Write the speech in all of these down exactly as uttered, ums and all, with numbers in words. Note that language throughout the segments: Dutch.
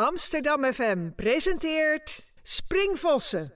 Amsterdam F M presenteert Springvossen.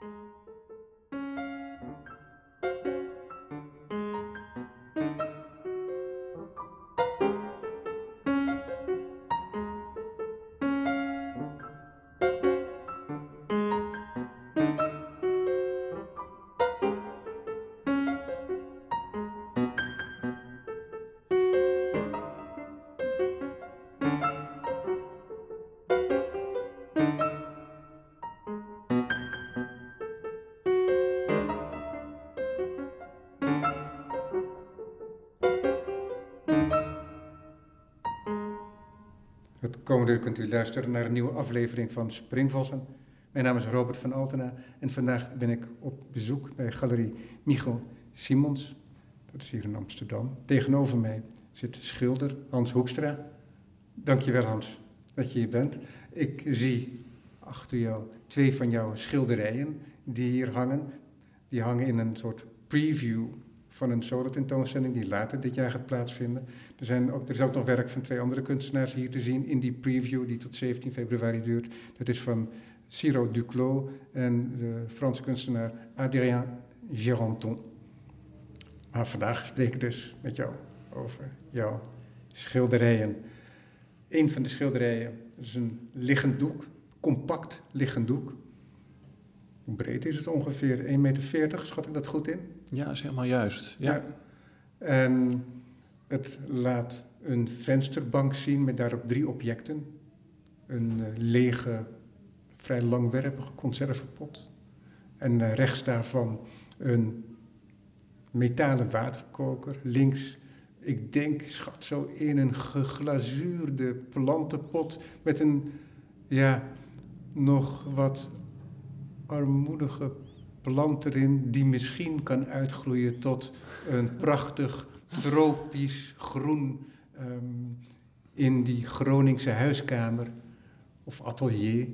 Het komende uur kunt u luisteren naar een nieuwe aflevering van Springvossen. Mijn naam is Robert van Altena en vandaag ben ik op bezoek bij Galerie Michiel Simons. Dat is hier in Amsterdam. Tegenover mij zit schilder Hans Hoekstra. Dankjewel Hans dat je hier bent. Ik zie achter jou twee van jouw schilderijen die hier hangen. Die hangen in een soort preview van een solo-tentoonstelling die later dit jaar gaat plaatsvinden. Er, zijn ook, er is ook nog werk van twee andere kunstenaars hier te zien in die preview die tot zeventien februari duurt. Dat is van Ciro Duclos en de Franse kunstenaar Adrien Géronton. Maar vandaag spreek ik dus met jou over jouw schilderijen. Een van de schilderijen is een liggend doek, compact liggend doek. Hoe breed is het ongeveer? één meter veertig, schat ik dat goed in? Ja, dat is helemaal juist. Ja. Ja. En het laat een vensterbank zien met daarop drie objecten. Een uh, lege, vrij langwerpige conservepot. En uh, rechts daarvan een metalen waterkoker. Links, ik denk, schat zo in een geglazuurde plantenpot met een, ja, nog wat armoedige plant erin die misschien kan uitgroeien tot een prachtig tropisch groen um, in die Groningse huiskamer of atelier.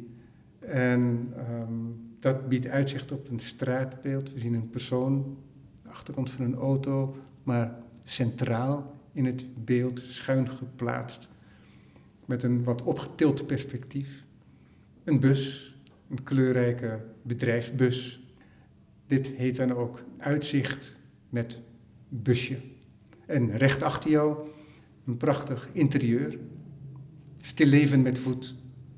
En um, dat biedt uitzicht op een straatbeeld. We zien een persoon, de achterkant van een auto, maar centraal in het beeld, schuin geplaatst, met een wat opgetild perspectief. Een bus, een kleurrijke bedrijfsbus. Dit heet dan ook uitzicht met busje. En recht achter jou een prachtig interieur. Stilleven met voet.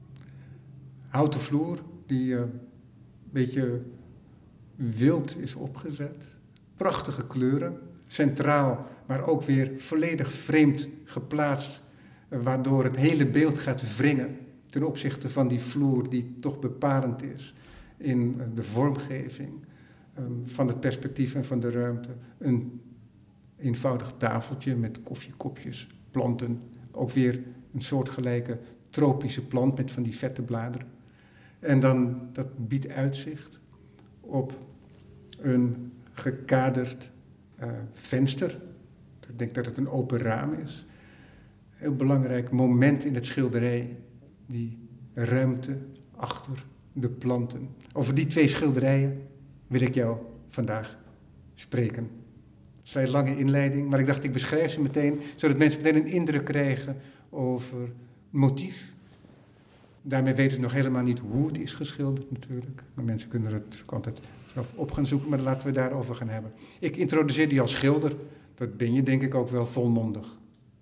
Houten vloer die uh, een beetje wild is opgezet. Prachtige kleuren. Centraal, maar ook weer volledig vreemd geplaatst. Uh, waardoor het hele beeld gaat wringen ten opzichte van die vloer die toch bepalend is in uh, de vormgeving. Um, van het perspectief en van de ruimte. Een eenvoudig tafeltje met koffiekopjes, planten. Ook weer een soortgelijke tropische plant met van die vette bladeren. En dan, dat biedt uitzicht op een gekaderd uh, venster. Ik denk dat het een open raam is. Heel belangrijk moment in het schilderij. Die ruimte achter de planten. Over die twee schilderijen wil ik jou vandaag spreken. Een vrij lange inleiding, maar ik dacht ik beschrijf ze meteen, zodat mensen meteen een indruk krijgen over motief. Daarmee weten ze nog helemaal niet hoe het is geschilderd natuurlijk. Maar mensen kunnen het ook altijd zelf op gaan zoeken, maar laten we daarover gaan hebben. Ik introduceer die als schilder, dat ben je denk ik ook wel volmondig.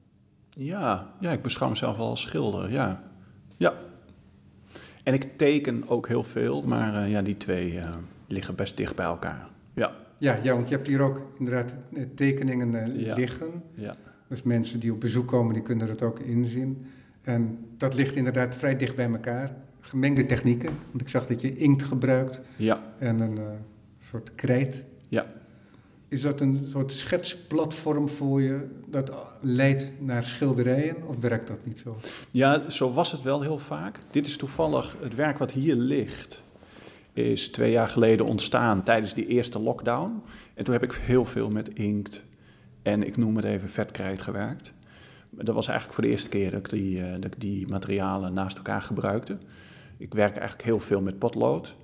Ja, ja, ik beschouw mezelf wel als schilder, ja. Ja. En ik teken ook heel veel, maar uh, ja, die twee uh, liggen best dicht bij elkaar. Ja. Ja, ja, want je hebt hier ook inderdaad tekeningen uh, ja. liggen. Ja. Dus mensen die op bezoek komen, die kunnen dat ook inzien. En dat ligt inderdaad vrij dicht bij elkaar. Gemengde technieken, want ik zag dat je inkt gebruikt. Ja. En een uh, soort krijt. Ja. Is dat een soort schetsplatform voor je dat leidt naar schilderijen of werkt dat niet zo? Ja, zo was het wel heel vaak. Dit is toevallig het werk wat hier ligt. Is twee jaar geleden ontstaan tijdens die eerste lockdown. En toen heb ik heel veel met inkt en ik noem het even vetkrijt gewerkt. Dat was eigenlijk voor de eerste keer dat ik die, uh, dat ik die materialen naast elkaar gebruikte. Ik werk eigenlijk heel veel met potlood.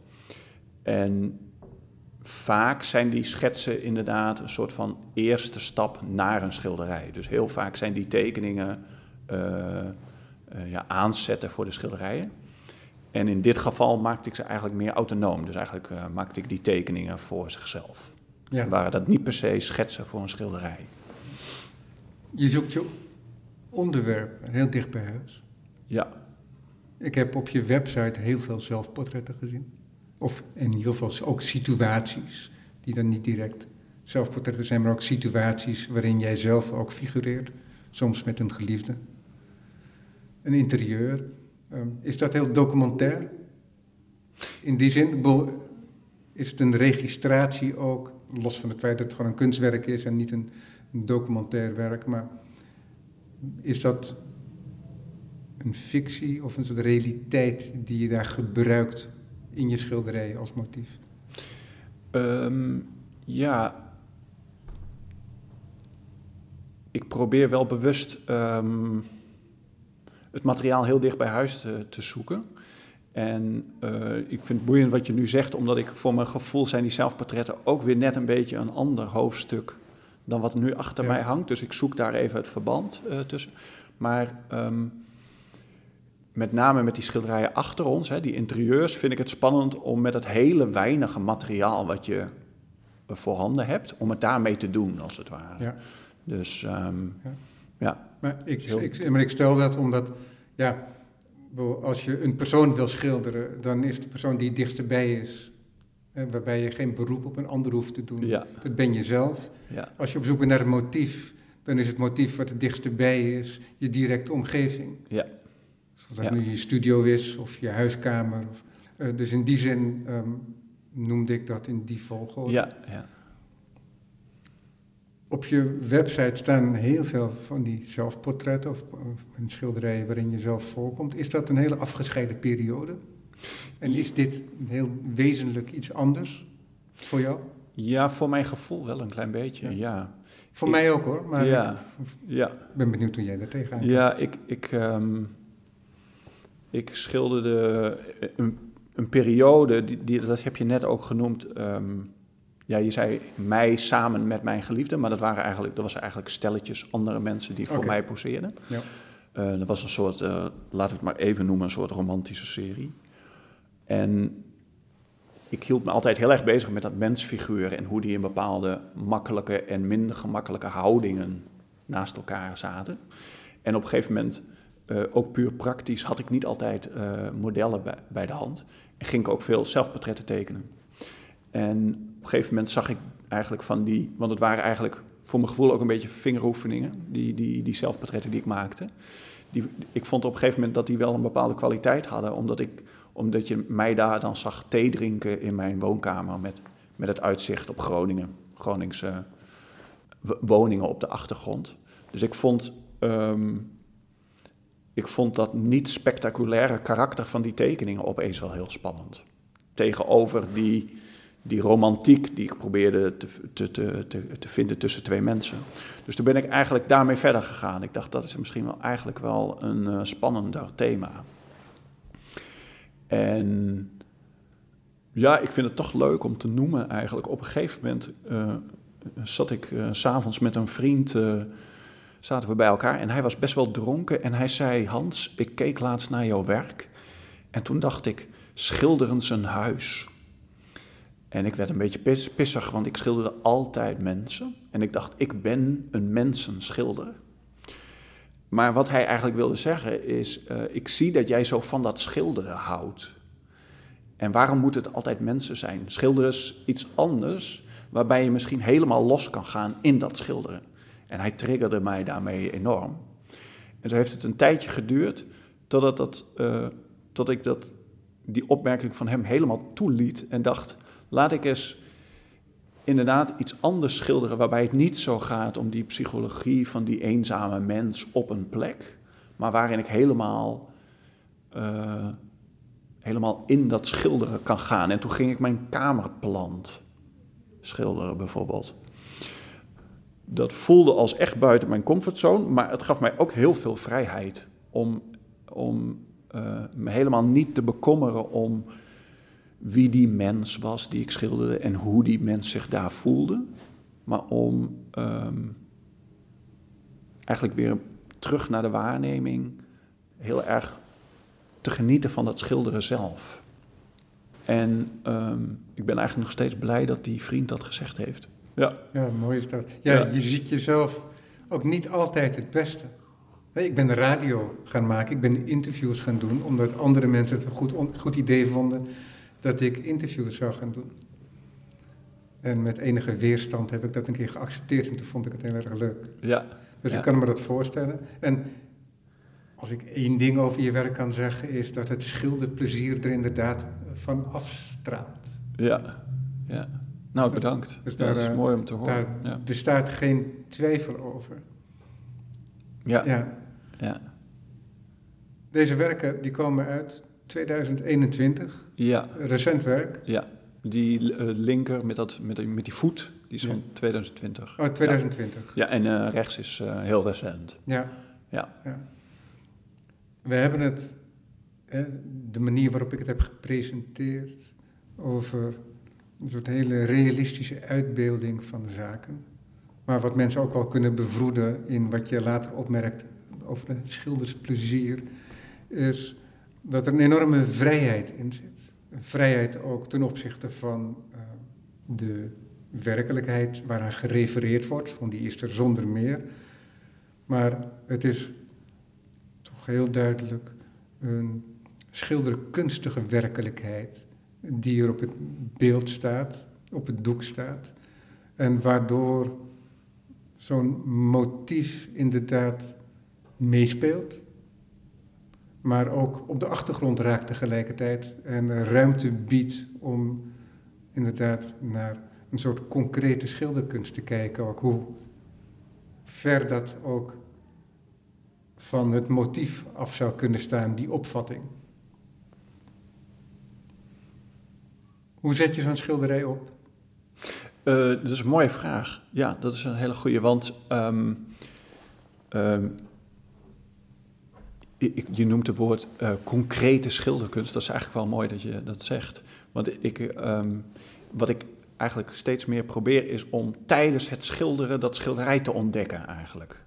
En vaak zijn die schetsen inderdaad een soort van eerste stap naar een schilderij. Dus heel vaak zijn die tekeningen uh, uh, ja, aanzetten voor de schilderijen. En in dit geval maakte ik ze eigenlijk meer autonoom. Dus eigenlijk uh, maakte ik die tekeningen voor zichzelf. Ja. En waren dat niet per se schetsen voor een schilderij. Je zoekt je onderwerp heel dicht bij huis. Ja. Ik heb op je website heel veel zelfportretten gezien. Of in ieder geval ook situaties die dan niet direct zelfportretten zijn, maar ook situaties waarin jij zelf ook figureert. Soms met een geliefde. Een interieur. Um, is dat heel documentair? In die zin is het een registratie ook, los van het feit dat het gewoon een kunstwerk is en niet een, een documentair werk, maar is dat een fictie of een soort realiteit die je daar gebruikt in je schilderij als motief? Um, ja, ik probeer wel bewust um, het materiaal heel dicht bij huis te, te zoeken. En uh, ik vind het boeiend wat je nu zegt, omdat ik voor mijn gevoel zijn die zelfportretten ook weer net een beetje een ander hoofdstuk dan wat nu achter ja. mij hangt. Dus ik zoek daar even het verband uh, tussen. Maar um, met name met die schilderijen achter ons, hè, die interieurs, vind ik het spannend om met het hele weinige materiaal wat je voorhanden hebt, om het daarmee te doen, als het ware. Ja. Dus um, ja. ja. Maar ik, heel... ik, maar ik stel dat omdat, ja, als je een persoon wil schilderen, dan is de persoon die het dichtst bij is, hè, waarbij je geen beroep op een ander hoeft te doen. Ja. Dat ben je zelf. Ja. Als je op zoek bent naar een motief, dan is het motief wat het dichtst bij is je directe omgeving. Ja. Of dat ja. nu je studio is of je huiskamer. Of, uh, dus in die zin um, noemde ik dat in die volgorde. Ja, ja. Op je website staan heel veel van die zelfportretten of, of schilderijen waarin je zelf voorkomt. Is dat een hele afgescheiden periode? En is dit een heel wezenlijk iets anders voor jou? Ja, voor mijn gevoel wel een klein beetje, ja. ja. Voor ik, mij ook hoor, maar ja, ik ja. ben benieuwd hoe jij daar tegenaan kijkt. Ja, ik, ik, um, ik schilderde een, een periode, die, die, dat heb je net ook genoemd. Um, ja, je zei mij samen met mijn geliefde, maar dat waren eigenlijk, dat was eigenlijk stelletjes andere mensen die voor okay. mij poseerden. Ja. Uh, dat was een soort, uh, laten we het maar even noemen, een soort romantische serie. En ik hield me altijd heel erg bezig met dat mensfiguur en hoe die in bepaalde makkelijke en minder gemakkelijke houdingen naast elkaar zaten. En op een gegeven moment, uh, ook puur praktisch, had ik niet altijd uh, modellen bij, bij de hand. En ging ik ook veel zelfportretten tekenen. En op een gegeven moment zag ik eigenlijk van die, want het waren eigenlijk voor mijn gevoel ook een beetje vingeroefeningen, die, die, die zelfportretten die ik maakte. Die, ik vond op een gegeven moment dat die wel een bepaalde kwaliteit hadden, omdat ik omdat je mij daar dan zag thee drinken in mijn woonkamer met, met het uitzicht op Groningen. Groningse woningen op de achtergrond. Dus ik vond, um, ik vond dat niet spectaculaire karakter van die tekeningen opeens wel heel spannend. Tegenover die, die romantiek die ik probeerde te, te, te, te, te vinden tussen twee mensen. Dus toen ben ik eigenlijk daarmee verder gegaan. Ik dacht, dat is misschien wel eigenlijk wel een uh, spannender thema. En ja, ik vind het toch leuk om te noemen eigenlijk. Op een gegeven moment uh, zat ik uh, 's avonds met een vriend, uh, zaten we bij elkaar en hij was best wel dronken. En hij zei, Hans, ik keek laatst naar jouw werk en toen dacht ik, schilderen zijn huis. En ik werd een beetje pis, pissig, want ik schilderde altijd mensen. En ik dacht, ik ben een mensenschilder. Maar wat hij eigenlijk wilde zeggen is, uh, ik zie dat jij zo van dat schilderen houdt. En waarom moet het altijd mensen zijn? Schilderen is iets anders, waarbij je misschien helemaal los kan gaan in dat schilderen. En hij triggerde mij daarmee enorm. En toen heeft het een tijdje geduurd, totdat, dat, uh, tot ik dat, die opmerking van hem helemaal toeliet en dacht, laat ik eens inderdaad iets anders schilderen, waarbij het niet zo gaat om die psychologie van die eenzame mens op een plek, maar waarin ik helemaal, uh, helemaal in dat schilderen kan gaan. En toen ging ik mijn kamerplant schilderen bijvoorbeeld. Dat voelde als echt buiten mijn comfortzone, maar het gaf mij ook heel veel vrijheid om, om uh, me helemaal niet te bekommeren om wie die mens was die ik schilderde en hoe die mens zich daar voelde. Maar om um, eigenlijk weer terug naar de waarneming heel erg te genieten van dat schilderen zelf. En um, ik ben eigenlijk nog steeds blij dat die vriend dat gezegd heeft. Ja, ja mooi is dat. Ja, ja, je ziet jezelf ook niet altijd het beste. Ik ben de radio gaan maken, ik ben interviews gaan doen, omdat andere mensen het een goed, goed idee vonden dat ik interviews zou gaan doen. En met enige weerstand heb ik dat een keer geaccepteerd en toen vond ik het heel erg leuk. Ja. Dus ja. ik kan me dat voorstellen. En als ik één ding over je werk kan zeggen, is dat het schilderplezier er inderdaad van afstraalt. Ja, ja. Nou, dus bedankt. Dat, dus ja, daar, dat is mooi om te horen. Daar ja. bestaat geen twijfel over. Ja. ja. ja. Deze werken die komen uit tweeduizend eenentwintig. Ja. Recent werk. Ja. Die uh, linker met, dat, met, met die voet, die is ja. van tweeduizend twintig. Oh, tweeduizend twintig. Ja, ja en uh, rechts is uh, heel recent. Ja. Ja. ja. We hebben het, hè, de manier waarop ik het heb gepresenteerd, over een soort hele realistische uitbeelding van de zaken. Maar wat mensen ook wel kunnen bevroeden in wat je later opmerkt over het schildersplezier, is dat er een enorme vrijheid in zit. Een vrijheid ook ten opzichte van uh, de werkelijkheid waaraan gerefereerd wordt, want die is er zonder meer. Maar het is toch heel duidelijk een schilderkunstige werkelijkheid die er op het beeld staat, op het doek staat. En waardoor zo'n motief inderdaad meespeelt, maar ook op de achtergrond raakt tegelijkertijd en ruimte biedt om inderdaad naar een soort concrete schilderkunst te kijken, ook hoe ver dat ook van het motief af zou kunnen staan, die opvatting. Hoe zet je zo'n schilderij op? Uh, dat is een mooie vraag. Ja, dat is een hele goede, want um, um, ik, je noemt het woord uh, concrete schilderkunst. Dat is eigenlijk wel mooi dat je dat zegt. Want ik, um, wat ik eigenlijk steeds meer probeer is om tijdens het schilderen dat schilderij te ontdekken eigenlijk.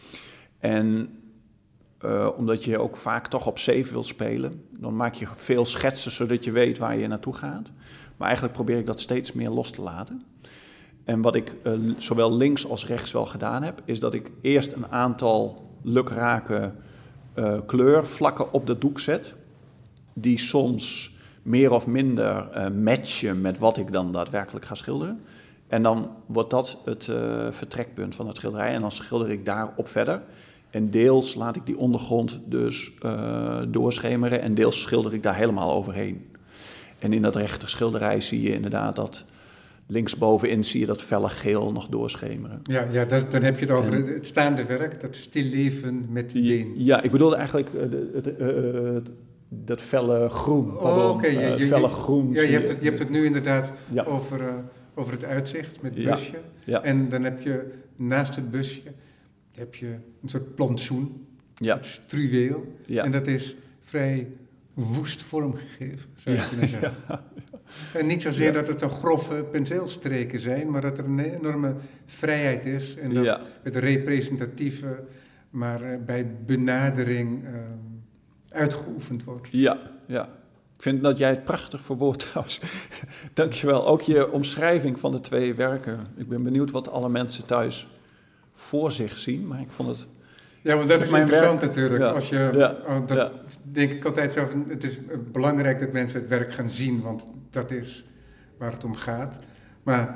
En uh, omdat je ook vaak toch op safe wil spelen, dan maak je veel schetsen zodat je weet waar je naartoe gaat. Maar eigenlijk probeer ik dat steeds meer los te laten. En wat ik uh, zowel links als rechts wel gedaan heb, is dat ik eerst een aantal lukrake uh, kleurvlakken op dat doek zet, die soms meer of minder uh, matchen met wat ik dan daadwerkelijk ga schilderen. En dan wordt dat het uh, vertrekpunt van het schilderij en dan schilder ik daarop verder. En deels laat ik die ondergrond dus uh, doorschemeren en deels schilder ik daar helemaal overheen. En in dat rechter schilderij zie je inderdaad dat linksbovenin zie je dat felle geel nog doorschemeren. Ja, ja dat, dan heb je het over en, het staande werk, dat stilleven met been. Ja, ik bedoelde eigenlijk uh, het, uh, uh, dat felle groen. Oh, oké. Okay. Uh, felle groen. Ja, je hebt, het, je hebt het nu inderdaad ja. over, uh, over het uitzicht met ja. busje. Ja. En dan heb je naast het busje heb je een soort plantsoen, ja. het struweel. Ja. En dat is vrij woest vormgegeven, zou je ja. kunnen zeggen. Ja. En niet zozeer ja. dat het een grove penseelstreken zijn, maar dat er een enorme vrijheid is. En dat ja. het representatieve maar uh, bij benadering uh, uitgeoefend wordt. Ja, ja. Ik vind dat jij het prachtig verwoordt trouwens. Dankjewel. Ook je omschrijving van de twee werken. Ik ben benieuwd wat alle mensen thuis voor zich zien, maar ik vond het... Ja, want dat is interessant werk, natuurlijk. Ja, Als je, ja, oh, dat ja. denk ik altijd zelf, het is belangrijk dat mensen het werk gaan zien, want dat is waar het om gaat. Maar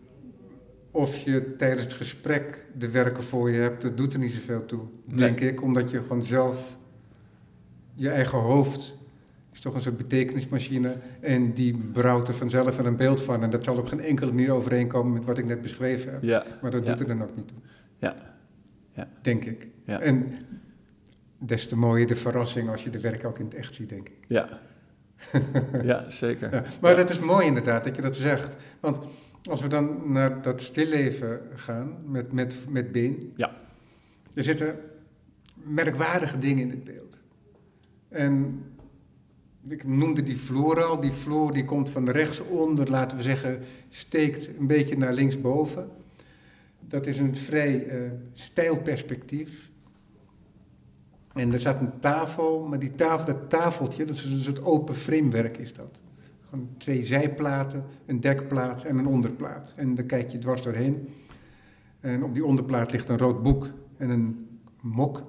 of je tijdens het gesprek de werken voor je hebt, dat doet er niet zoveel toe, nee. denk ik. Omdat je gewoon zelf, je eigen hoofd is toch een soort betekenismachine en die brouwt er vanzelf een beeld van. En dat zal op geen enkele manier overeenkomen met wat ik net beschreven heb. Ja, maar dat ja. doet er dan ook niet toe. Ja. Ja. Denk ik. Ja. En des te mooier de verrassing als je de werk ook in het echt ziet, denk ik. Ja, ja zeker. Ja. Maar ja. dat is mooi inderdaad, dat je dat zegt. Want als we dan naar dat stilleven gaan, met, met, met been... Ja. Er zitten merkwaardige dingen in het beeld. En ik noemde die vloer al. Die vloer die komt van rechtsonder, laten we zeggen, steekt een beetje naar linksboven. Dat is een vrij uh, steil perspectief. En er staat een tafel, maar die tafel, dat tafeltje, dat is een soort open framewerk is dat. Gewoon twee zijplaten, een dekplaat en een onderplaat. En daar kijk je dwars doorheen. En op die onderplaat ligt een rood boek en een mok.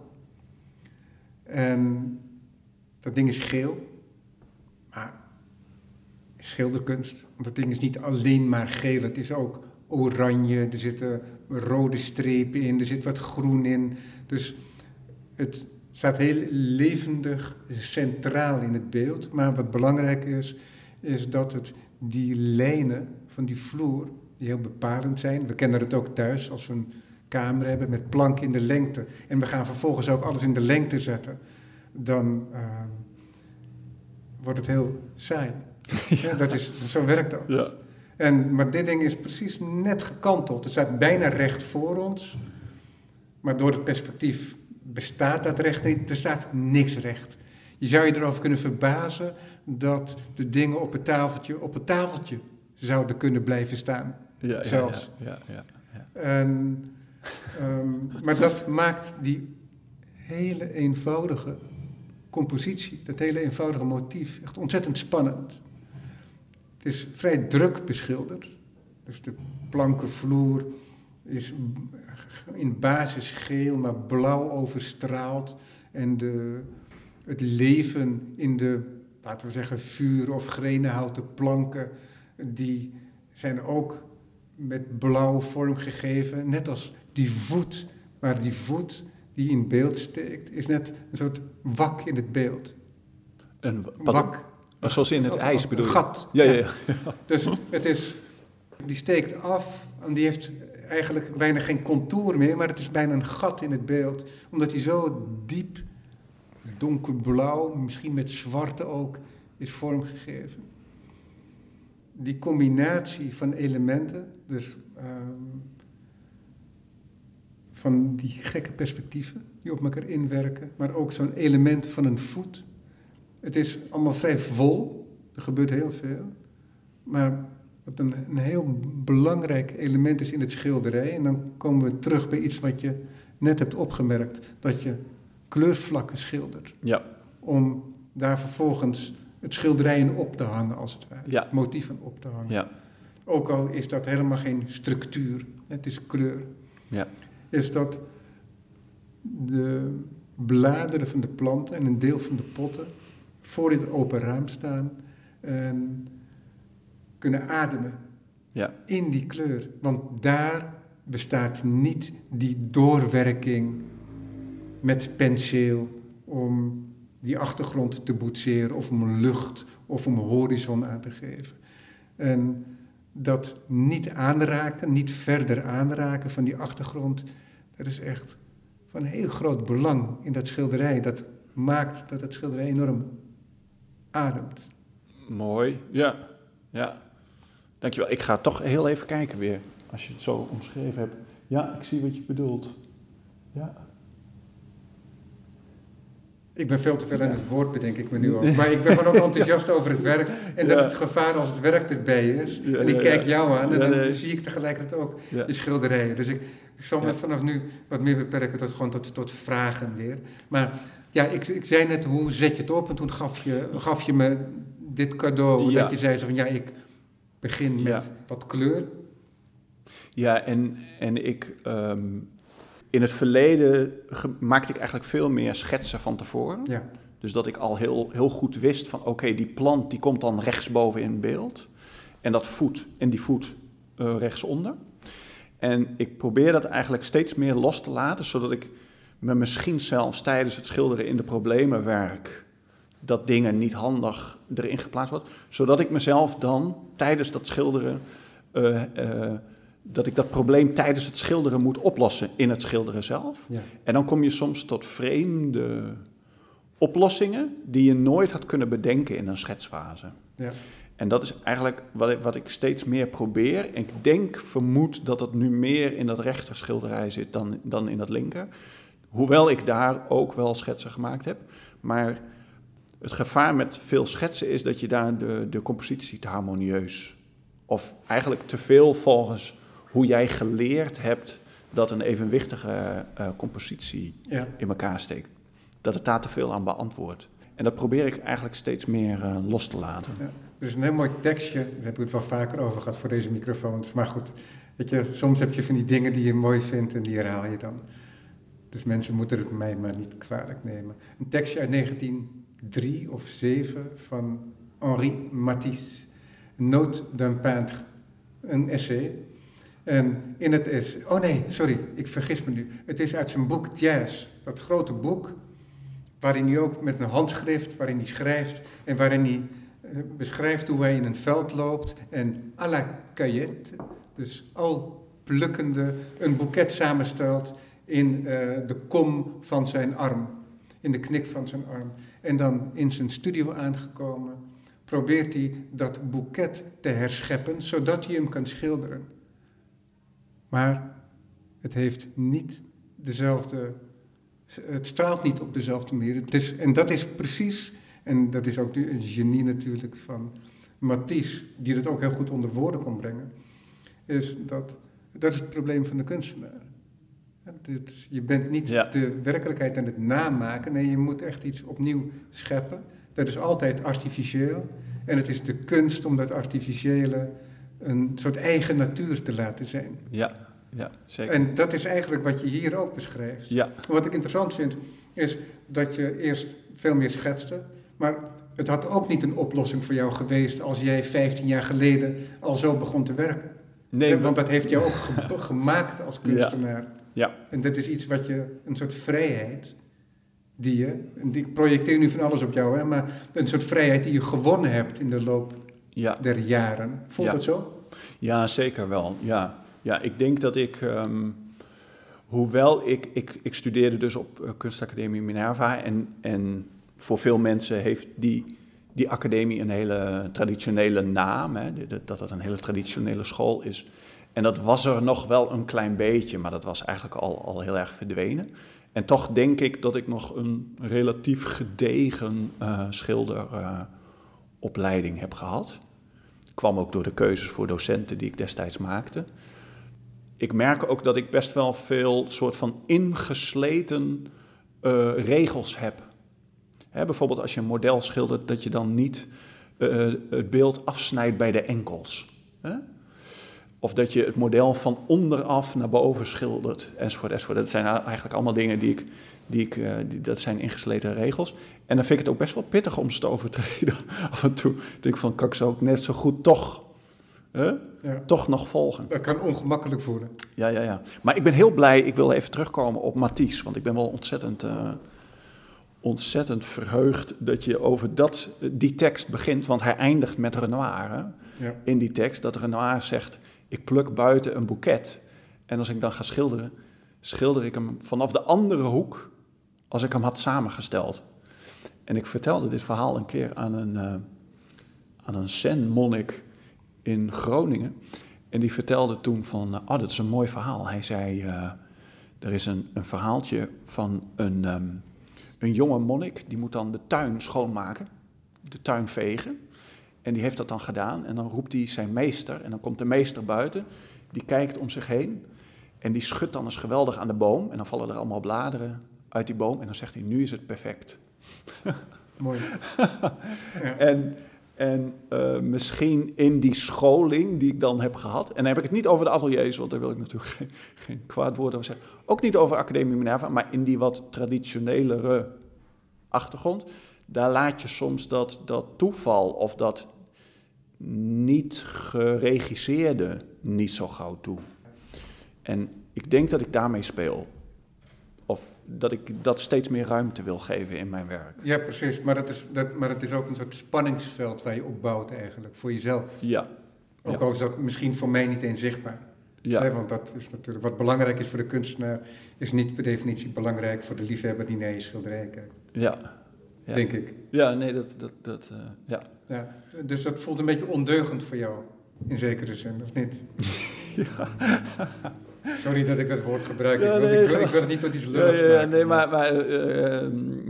En dat ding is geel, maar schilderkunst. Want dat ding is niet alleen maar geel, het is ook oranje, er zitten rode strepen in, er zit wat groen in. Dus het staat heel levendig centraal in het beeld. Maar wat belangrijk is, is dat het die lijnen van die vloer, die heel bepalend zijn. We kennen het ook thuis als we een kamer hebben met planken in de lengte. En we gaan vervolgens ook alles in de lengte zetten. Dan uh, wordt het heel saai. Ja. Ja, dat is, zo werkt dat. Ja. En, maar dit ding is precies net gekanteld. Het staat bijna recht voor ons. Maar door het perspectief bestaat dat recht niet. Er staat niks recht. Je zou je erover kunnen verbazen dat de dingen op het tafeltje op het tafeltje zouden kunnen blijven staan. Ja, zelfs. Ja, ja, ja, ja, ja. En, um, maar dat maakt die hele eenvoudige compositie, dat hele eenvoudige motief, echt ontzettend spannend. Het is vrij druk beschilderd. Dus de plankenvloer is in basis geel, maar blauw overstraald. En de, het leven in de, laten we zeggen, vuur- of grenenhouten planken, die zijn ook met blauw vormgegeven. Net als die voet, maar die voet die in beeld steekt, is net een soort wak in het beeld. Een wak. Zoals in het als, ijs bedoel je? Een gat. Ja, ja, ja. Dus het is, die steekt af en die heeft eigenlijk bijna geen contour meer, maar het is bijna een gat in het beeld. Omdat hij zo diep, donkerblauw, misschien met zwarte ook, is vormgegeven. Die combinatie van elementen, dus um, van die gekke perspectieven die op elkaar inwerken, maar ook zo'n element van een voet. Het is allemaal vrij vol, er gebeurt heel veel, maar wat een, een heel belangrijk element is in het schilderij, en dan komen we terug bij iets wat je net hebt opgemerkt, dat je kleurvlakken schildert. Ja. Om daar vervolgens het schilderij in op te hangen, als het ware. Ja. Het motief in op te hangen. Ja. Ook al is dat helemaal geen structuur, het is kleur. Ja. Is dat de bladeren van de planten en een deel van de potten voor in het open raam staan en kunnen ademen Ja. in die kleur. Want daar bestaat niet die doorwerking met penseel om die achtergrond te boetseren of om lucht of om horizon aan te geven. En dat niet aanraken, niet verder aanraken van die achtergrond, dat is echt van heel groot belang in dat schilderij. Dat maakt dat het schilderij enorm ademt. Mooi, ja. Ja. Dankjewel. Ik ga toch heel even kijken weer, als je het zo omschreven hebt. Ja, ik zie wat je bedoelt. Ja. Ik ben veel te veel aan het woord, bedenk ik me nu ook. Maar ik ben gewoon ook enthousiast over het werk. En dat Ja. is het gevaar als het werk erbij is. Ja, en ik ja, kijk ja. jou aan en Ja, dan nee. zie ik tegelijkertijd ook Ja. de schilderijen. Dus ik, ik zal me Ja. vanaf nu wat meer beperken tot, gewoon tot, tot vragen weer. Maar ja, ik, ik zei net, hoe zet je het op? En toen gaf je, gaf je me dit cadeau. Ja. Dat je zei zo van, ja, ik begin met Ja. wat kleur. Ja, en, en ik... Um, in het verleden ge- maakte ik eigenlijk veel meer schetsen van tevoren. Ja. Dus dat ik al heel, heel goed wist van... oké, okay, die plant die komt dan rechtsboven in beeld. En dat voet en die voet uh, rechtsonder. En ik probeer dat eigenlijk steeds meer los te laten... zodat ik me misschien zelfs tijdens het schilderen in de problemenwerk... dat dingen niet handig erin geplaatst worden. Zodat ik mezelf dan tijdens dat schilderen... Uh, uh, dat ik dat probleem tijdens het schilderen moet oplossen in het schilderen zelf. Ja. En dan kom je soms tot vreemde oplossingen die je nooit had kunnen bedenken in een schetsfase. Ja. En dat is eigenlijk wat ik, wat ik steeds meer probeer. Ik denk, vermoed dat het nu meer in dat rechter schilderij zit dan, dan in dat linker. Hoewel ik daar ook wel schetsen gemaakt heb. Maar het gevaar met veel schetsen is dat je daar de, de compositie te harmonieus... of eigenlijk te veel volgens hoe jij geleerd hebt dat een evenwichtige uh, compositie Ja. in elkaar steekt. dat het daar te veel aan beantwoordt. En dat probeer ik eigenlijk steeds meer uh, los te laten. Ja, er is een heel mooi tekstje, daar heb ik het wel vaker over gehad voor deze microfoons. Maar goed, weet je, soms heb je van die dingen die je mooi vindt en die herhaal je dan. Dus mensen moeten het mij maar niet kwalijk nemen. Een tekstje uit negentien drie of zeven van Henri Matisse. Note d'un peintre. Een essay. En in het is... Oh nee, sorry, ik vergis me nu. Het is uit zijn boek Jazz. Dat grote boek, waarin hij ook met een handschrift, waarin hij schrijft... en waarin hij uh, beschrijft hoe hij in een veld loopt... en à la cueillette, dus al plukkende, een boeket samenstelt... in uh, de kom van zijn arm, in de knik van zijn arm. En dan in zijn studio aangekomen, probeert hij dat boeket te herscheppen, zodat hij hem kan schilderen. Maar het heeft niet dezelfde, het straalt niet op dezelfde manier. Het is, en dat is precies, en dat is ook een genie natuurlijk van Matisse, die het ook heel goed onder woorden kon brengen, is dat, dat is het probleem van de kunstenaar. Dus je bent niet ja. de werkelijkheid aan het namaken. Nee, je moet echt iets opnieuw scheppen. Dat is altijd artificieel. En het is de kunst om dat artificiële een soort eigen natuur te laten zijn. Ja, ja, zeker. En dat is eigenlijk wat je hier ook beschrijft. Ja. Wat ik interessant vind, is dat je eerst veel meer schetste. Maar het had ook niet een oplossing voor jou geweest als jij vijftien jaar geleden al zo begon te werken. Nee, want, want dat heeft jou ook ge- gemaakt als kunstenaar. Ja. Ja. En dat is iets wat je, een soort vrijheid, die je, en ik projecteer nu van alles op jou, hè, maar een soort vrijheid die je gewonnen hebt in de loop ja. der jaren. Voelt ja. dat zo? Ja, zeker wel. Ja, ja ik denk dat ik, um, hoewel ik, ik, ik studeerde dus op uh, Kunstacademie Minerva en, en voor veel mensen heeft die, die academie een hele traditionele naam, hè, dat, dat het een hele traditionele school is. En dat was er nog wel een klein beetje, maar dat was eigenlijk al, al heel erg verdwenen. En toch denk ik dat ik nog een relatief gedegen uh, schilderopleiding uh, heb gehad. Kwam ook door de keuzes voor docenten die ik destijds maakte. Ik merk ook dat ik best wel veel soort van ingesleten uh, regels heb. Hè, bijvoorbeeld als je een model schildert, dat je dan niet uh, het beeld afsnijdt bij de enkels. Hè? Of dat je het model van onderaf naar boven schildert, enzovoort, enzovoort. Dat zijn eigenlijk allemaal dingen die ik, die ik uh, die, dat zijn ingesleten regels. En dan vind ik het ook best wel pittig om ze te overtreden. Af en toe denk ik van, kan ik ze ook net zo goed toch, huh? ja. toch nog volgen. Dat kan ongemakkelijk voelen. Ja, ja, ja. Maar ik ben heel blij, ik wil even terugkomen op Matisse, want ik ben wel ontzettend, uh, ontzettend verheugd dat je over dat, die tekst begint, want hij eindigt met Renoir, hè? Ja. In die tekst, dat Renoir zegt, ik pluk buiten een boeket. En als ik dan ga schilderen, schilder ik hem vanaf de andere hoek als ik hem had samengesteld. En ik vertelde dit verhaal een keer aan een, uh, aan een zen-monnik in Groningen. En die vertelde toen van, uh, oh, dat is een mooi verhaal. Hij zei, uh, er is een, een verhaaltje van een, um, een jonge monnik, die moet dan de tuin schoonmaken, de tuin vegen. En die heeft dat dan gedaan en dan roept hij zijn meester en dan komt de meester buiten. Die kijkt om zich heen en die schudt dan eens geweldig aan de boom. En dan vallen er allemaal bladeren uit die boom en dan zegt hij, nu is het perfect. Mooi. Ja. En, en uh, misschien in die scholing die ik dan heb gehad, en dan heb ik het niet over de ateliers, want daar wil ik natuurlijk geen, geen kwaad woord over zeggen. Ook niet over Academie Minerva, maar in die wat traditionelere achtergrond. Daar laat je soms dat, dat toeval of dat niet geregisseerde niet zo gauw toe. En ik denk dat ik daarmee speel. Of dat ik dat steeds meer ruimte wil geven in mijn werk. Ja, precies. Maar het is, dat, maar het is ook een soort spanningsveld waar je opbouwt eigenlijk, voor jezelf. Ja. Ook ja. al is dat misschien voor mij niet eens zichtbaar. Ja. Nee, want dat is natuurlijk, wat belangrijk is voor de kunstenaar, is niet per definitie belangrijk voor de liefhebber die naar je schilderij kijkt. Ja. Ja. Denk ik. Ja, nee, dat... dat, dat uh, ja. ja. Dus dat voelt een beetje ondeugend voor jou, in zekere zin, of niet? Ja. Sorry dat ik dat woord gebruik, Ja, ik, wil, nee, ik, wil, ik wil het niet tot iets lulligs ja, ja, maken. Nee, maar... maar uh, um,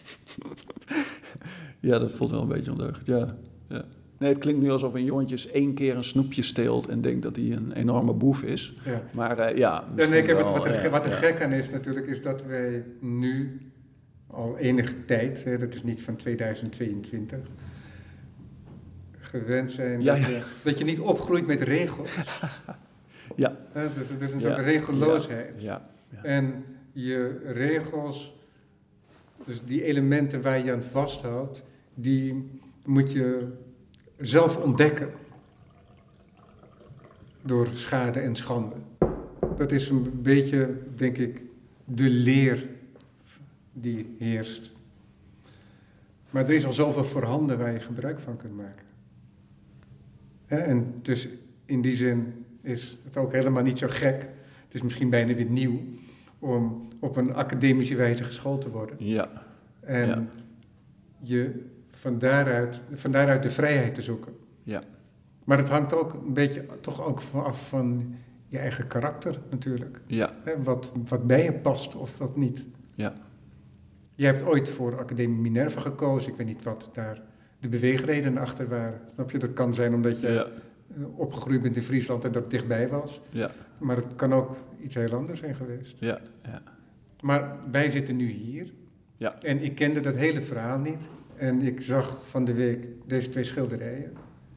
ja, dat voelt wel een beetje ondeugend, ja, ja. Nee, het klinkt nu alsof een jongetje één keer een snoepje steelt en denkt dat hij een enorme boef is. Ja. Maar uh, ja... ja nee, ik heb wel, het, wat er, ja, wat er ja. gek aan is natuurlijk, is dat wij nu al enige tijd, hè, dat is niet van tweeduizend tweeëntwintig, gewend zijn Ja, dat, ja. Je, dat je niet opgroeit met regels. Ja. Hè, dus het is een Ja. soort regeloosheid. Ja. Ja. En je regels, dus die elementen waar je aan vasthoudt, die moet je zelf ontdekken. Door schade en schande. Dat is een beetje, denk ik, de leer die heerst. Maar er is al zoveel voorhanden waar je gebruik van kunt maken. Hè? En dus in die zin is het ook helemaal niet zo gek. Het is misschien bijna weer nieuw om op een academische wijze geschoold te worden. Ja. En Ja. je van daaruit, van daaruit de vrijheid te zoeken. Ja. Maar het hangt ook een beetje toch ook af van je eigen karakter natuurlijk. Ja. Hè, wat, wat bij je past of wat niet. Ja. Je hebt ooit voor Academie Minerva gekozen. Ik weet niet wat daar de beweegredenen achter waren. Snap je? Dat kan zijn omdat je Ja. opgegroeid bent in Friesland en dat dichtbij was. Ja. Maar het kan ook iets heel anders zijn geweest. Ja. Ja. Maar wij zitten nu hier. Ja. En ik kende dat hele verhaal niet. En ik zag van de week deze twee schilderijen.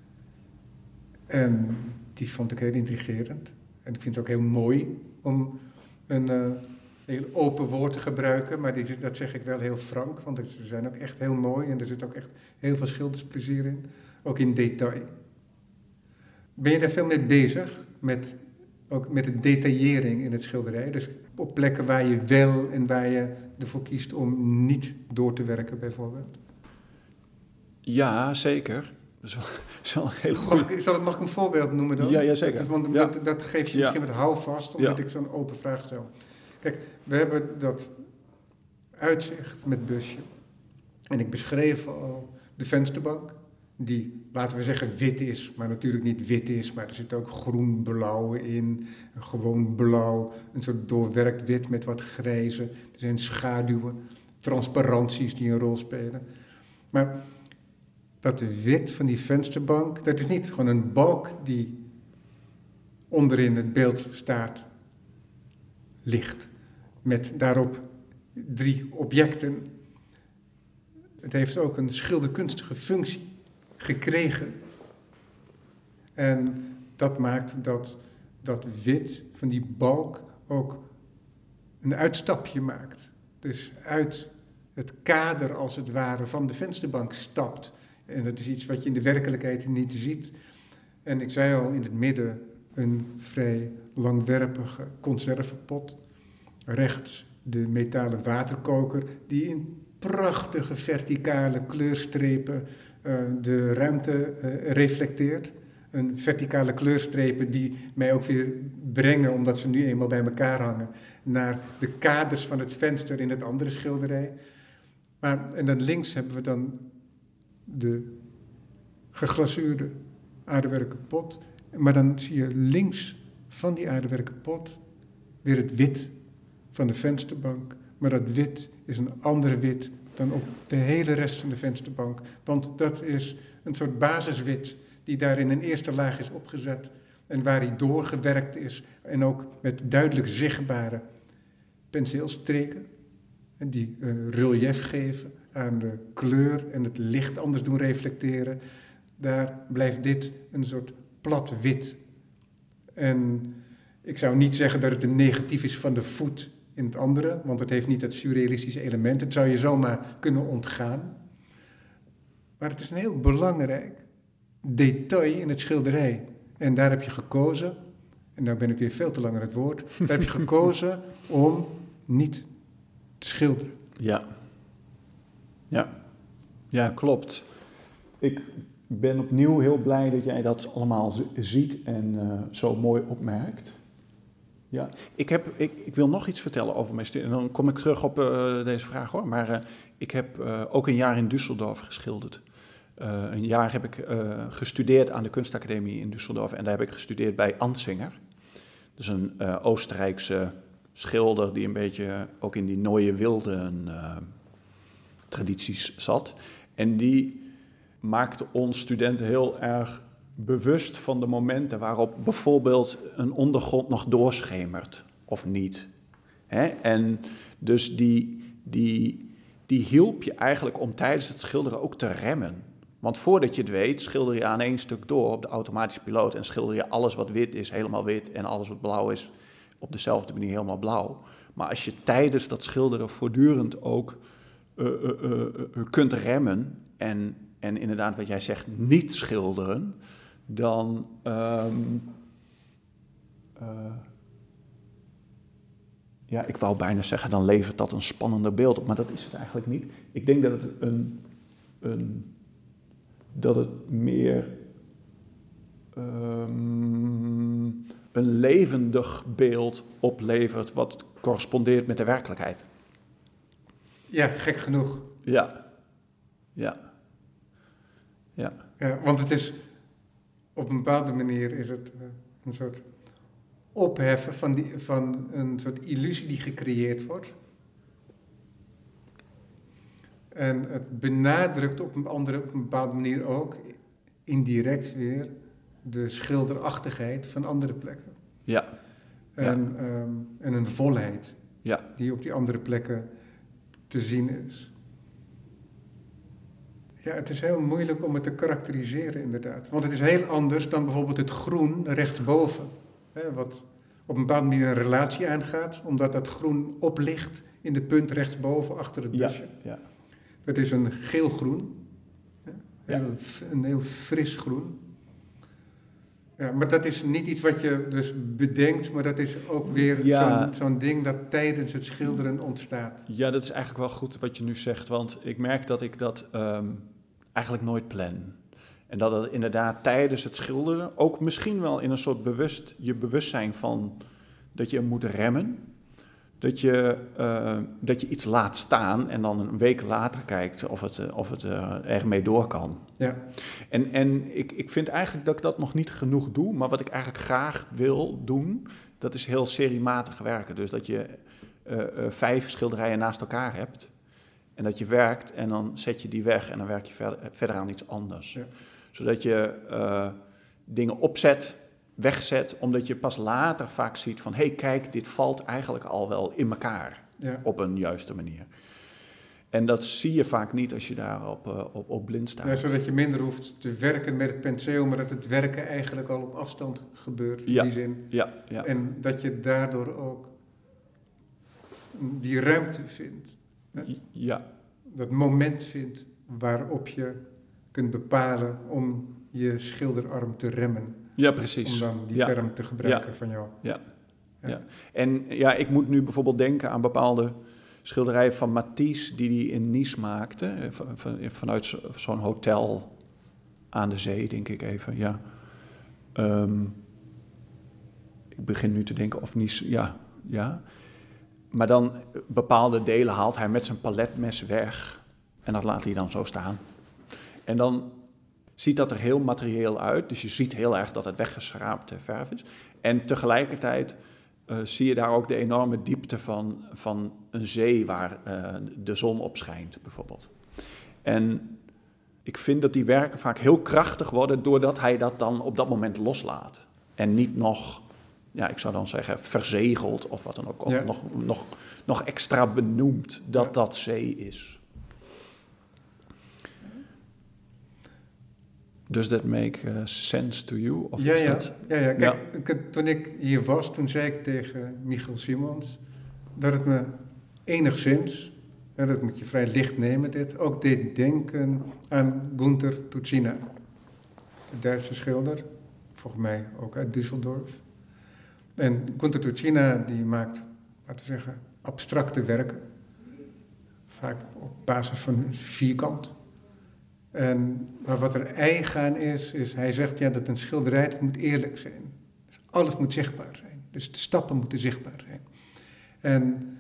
En die vond ik heel intrigerend. En ik vind het ook heel mooi om een uh, heel open woord te gebruiken. Maar die, dat zeg ik wel heel frank, want ze zijn ook echt heel mooi. En er zit ook echt heel veel schildersplezier in. Ook in detail. Ben je daar veel mee bezig? Met, ook met de detaillering in het schilderij? Dus op plekken waar je wel en waar je ervoor kiest om niet door te werken bijvoorbeeld? Ja, zeker. Dat is wel, is wel een hele Mag goede... ik, zal ik, mag ik een voorbeeld noemen dan? Ja, ja, zeker. Dat, want Ja. Dat, dat geeft je Ja. misschien wat houvast, omdat Ja. ik zo'n open vraag stel. Kijk, we hebben dat uitzicht met busje. En ik beschreef al de vensterbank, die, laten we zeggen, wit is, maar natuurlijk niet wit is, maar er zit ook groen-blauw in, een gewoon blauw, een soort doorwerkt wit met wat grijze. Er zijn schaduwen, transparanties die een rol spelen. Maar dat wit van die vensterbank, dat is niet gewoon een balk die onderin het beeld staat, licht, met daarop drie objecten. Het heeft ook een schilderkunstige functie gekregen. En dat maakt dat dat wit van die balk ook een uitstapje maakt. Dus uit het kader, als het ware, van de vensterbank stapt. En dat is iets wat je in de werkelijkheid niet ziet. En ik zei al, in het midden een vrij langwerpige conservepot. Rechts de metalen waterkoker, die in prachtige verticale kleurstrepen uh, de ruimte uh, reflecteert. Een verticale kleurstrepen die mij ook weer brengen, omdat ze nu eenmaal bij elkaar hangen, naar de kaders van het venster in het andere schilderij. Maar, en dan links hebben we dan de geglazuurde aardewerken pot. Maar dan zie je links van die aardewerken pot weer het wit van de vensterbank. Maar dat wit is een ander wit dan op de hele rest van de vensterbank. Want dat is een soort basiswit die daar in een eerste laag is opgezet. En waar hij doorgewerkt is. En ook met duidelijk zichtbare penseelstreken. En die uh, relief geven aan de kleur en het licht anders doen reflecteren. Daar blijft dit een soort plat wit. En ik zou niet zeggen dat het een negatief is van de voet in het andere, want het heeft niet dat surrealistische element. Het zou je zomaar kunnen ontgaan. Maar het is een heel belangrijk detail in het schilderij. En daar heb je gekozen, en nou ben ik weer veel te lang aan het woord, daar heb je gekozen om niet te schilderen. Ja. Ja. Ja, klopt. Ik ben opnieuw heel blij dat jij dat allemaal z- ziet en uh, zo mooi opmerkt. Ja, ik, heb, ik, ik wil nog iets vertellen over mijn studie. En dan kom ik terug op uh, deze vraag hoor. Maar uh, ik heb uh, ook een jaar in Düsseldorf geschilderd. Uh, een jaar heb ik uh, gestudeerd aan de kunstacademie in Düsseldorf. En daar heb ik gestudeerd bij Ansinger. Dus een uh, Oostenrijkse schilder die een beetje ook in die Neue Wilden uh, tradities zat. En die maakte ons studenten heel erg bewust van de momenten waarop bijvoorbeeld een ondergrond nog doorschemert of niet. Hè? En dus die, die, die hielp je eigenlijk om tijdens het schilderen ook te remmen. Want voordat je het weet, schilder je aan één stuk door op de automatische piloot en schilder je alles wat wit is helemaal wit en alles wat blauw is op dezelfde manier helemaal blauw. Maar als je tijdens dat schilderen voortdurend ook uh, uh, uh, uh, kunt remmen en, en inderdaad wat jij zegt, niet schilderen, dan... Um, uh, ja, ik wou bijna zeggen, dan levert dat een spannender beeld op, maar dat is het eigenlijk niet. Ik denk dat het een... een dat het meer um, een levendig beeld oplevert wat correspondeert met de werkelijkheid. Ja, gek genoeg. Ja, ja, ja. Ja, want het is, op een bepaalde manier is het uh, een soort opheffen van, die, van een soort illusie die gecreëerd wordt. En het benadrukt op een andere, op een bepaalde manier ook, indirect weer, de schilderachtigheid van andere plekken. Ja. En, ja. Um, en een volheid ja. die op die andere plekken te zien is. Ja, het is heel moeilijk om het te karakteriseren inderdaad. Want het is heel anders dan bijvoorbeeld het groen rechtsboven. Hè, wat op een bepaalde manier een relatie aangaat, omdat dat groen oplicht in de punt rechtsboven achter het busje. Ja. Ja. Het is een geel-groen, ja, heel, ja. een heel fris groen. Ja, maar dat is niet iets wat je dus bedenkt, maar dat is ook weer ja. zo'n, zo'n ding dat tijdens het schilderen ontstaat. Ja, dat is eigenlijk wel goed wat je nu zegt, want ik merk dat ik dat um, eigenlijk nooit plan. En dat het inderdaad tijdens het schilderen, ook misschien wel in een soort bewust, je bewustzijn van dat je moet remmen, dat je, uh, dat je iets laat staan en dan een week later kijkt of het, of het uh, ermee door kan. Ja. En, en ik, ik vind eigenlijk dat ik dat nog niet genoeg doe, maar wat ik eigenlijk graag wil doen, dat is heel seriematig werken. Dus dat je uh, uh, vijf schilderijen naast elkaar hebt en dat je werkt en dan zet je die weg en dan werk je verder, verder aan iets anders. Ja. Zodat je uh, dingen opzet, wegzet, omdat je pas later vaak ziet van, hé, hey, kijk, dit valt eigenlijk al wel in elkaar, ja. op een juiste manier. En dat zie je vaak niet als je daar op, uh, op, op blind staat. Ja, zodat je minder hoeft te werken met het penseel, maar dat het werken eigenlijk al op afstand gebeurt, in ja. die zin. Ja, ja. En dat je daardoor ook die ruimte vindt. Hè? Ja. Dat moment vindt waarop je kunt bepalen om je schilderarm te remmen. Ja, precies. Om dan die ja. term te gebruiken ja. van jou. Ja. Ja. ja. En ja, ik moet nu bijvoorbeeld denken aan bepaalde schilderijen van Matisse die hij in Nice maakte. Van, van, vanuit zo'n hotel aan de zee, denk ik even. Ja. Um, ik begin nu te denken of Nice... Ja, ja. Maar dan bepaalde delen haalt hij met zijn paletmes weg. En dat laat hij dan zo staan. En dan ziet dat er heel materieel uit. Dus je ziet heel erg dat het weggeschraapte verf is. En tegelijkertijd uh, zie je daar ook de enorme diepte van, van een zee waar uh, de zon op schijnt, bijvoorbeeld. En ik vind dat die werken vaak heel krachtig worden doordat hij dat dan op dat moment loslaat. En niet nog, ja, ik zou dan zeggen, verzegeld of wat dan ook. Of ja. nog, nog, nog extra benoemd dat ja. dat zee is. Does that make uh, sense to you? Of ja, is ja. Dat... ja, ja. Kijk, ja. Ik, toen ik hier was, toen zei ik tegen Michiel Simons dat het me enigszins, en dat moet je vrij licht nemen dit, ook deed denken aan Gunther Tützina, de Duitse schilder, volgens mij ook uit Düsseldorf. En Gunther Tützina die maakt, laten we zeggen, abstracte werken, vaak op basis van vierkant. En, maar wat er eigen aan is, is hij zegt ja, dat een schilderij dat moet eerlijk zijn. Dus alles moet zichtbaar zijn. Dus de stappen moeten zichtbaar zijn. En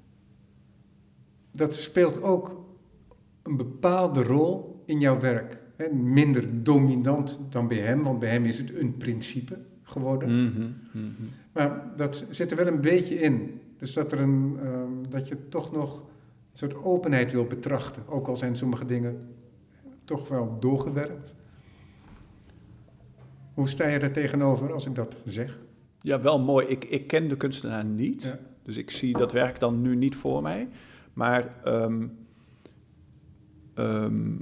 dat speelt ook een bepaalde rol in jouw werk. Hè? Minder dominant dan bij hem, want bij hem is het een principe geworden. Mm-hmm, mm-hmm. Maar dat zit er wel een beetje in. Dus dat, er een, um, dat je toch nog een soort openheid wil betrachten. Ook al zijn sommige dingen toch wel doorgewerkt. Hoe sta je daar tegenover als ik dat zeg? Ja, wel mooi. Ik, ik ken de kunstenaar niet. Ja. Dus ik zie dat werk dan nu niet voor mij. Maar um, um,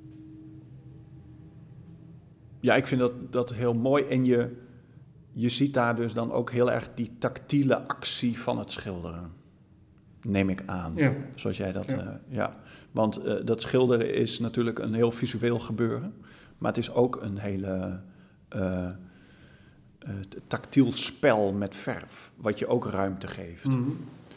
ja, ik vind dat, dat heel mooi. En je, je ziet daar dus dan ook heel erg die tactiele actie van het schilderen. Neem ik aan, ja. zoals jij dat... Ja. Uh, ja. Want uh, dat schilderen is natuurlijk een heel visueel gebeuren. Maar het is ook een hele uh, uh, tactiel spel met verf. Wat je ook ruimte geeft. Mm-hmm.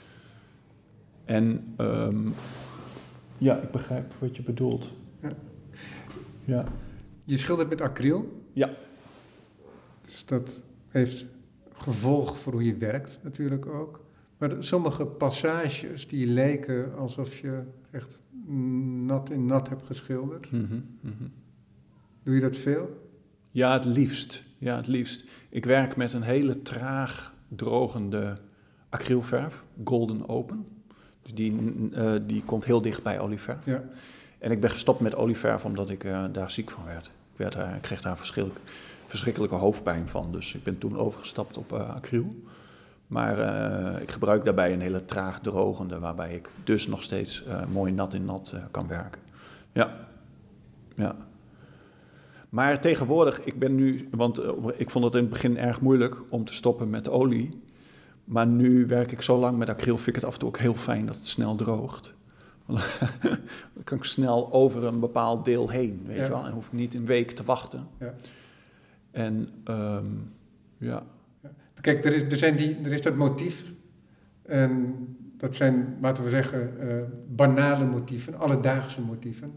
En um, ja, ik begrijp wat je bedoelt. Ja. Ja. Je schildert met acryl. Ja. Dus dat heeft gevolg voor hoe je werkt natuurlijk ook. Maar sommige passages die lijken alsof je echt nat in nat hebt geschilderd. Mm-hmm, mm-hmm. Doe je dat veel? Ja, het liefst. Ja, het liefst. Ik werk met een hele traag drogende acrylverf, Golden Open. Dus die, uh, die komt heel dicht bij olieverf. Ja. En ik ben gestopt met olieverf omdat ik uh, daar ziek van werd. Ik, werd uh, ik kreeg daar verschrikkelijk, verschrikkelijke hoofdpijn van. Dus ik ben toen overgestapt op uh, acryl. Maar uh, ik gebruik daarbij een hele traag drogende, waarbij ik dus nog steeds uh, mooi nat in nat uh, kan werken. Ja, ja. Maar tegenwoordig, ik ben nu, want uh, ik vond het in het begin erg moeilijk om te stoppen met olie. Maar nu werk ik zo lang met acryl, vind ik het af en toe ook heel fijn dat het snel droogt. Dan kan ik snel over een bepaald deel heen, weet ja. je wel. En hoef ik niet een week te wachten. Ja. En um, ja... Kijk, er is, er, zijn die, er is dat motief. En dat zijn, laten we zeggen, uh, banale motieven, alledaagse motieven.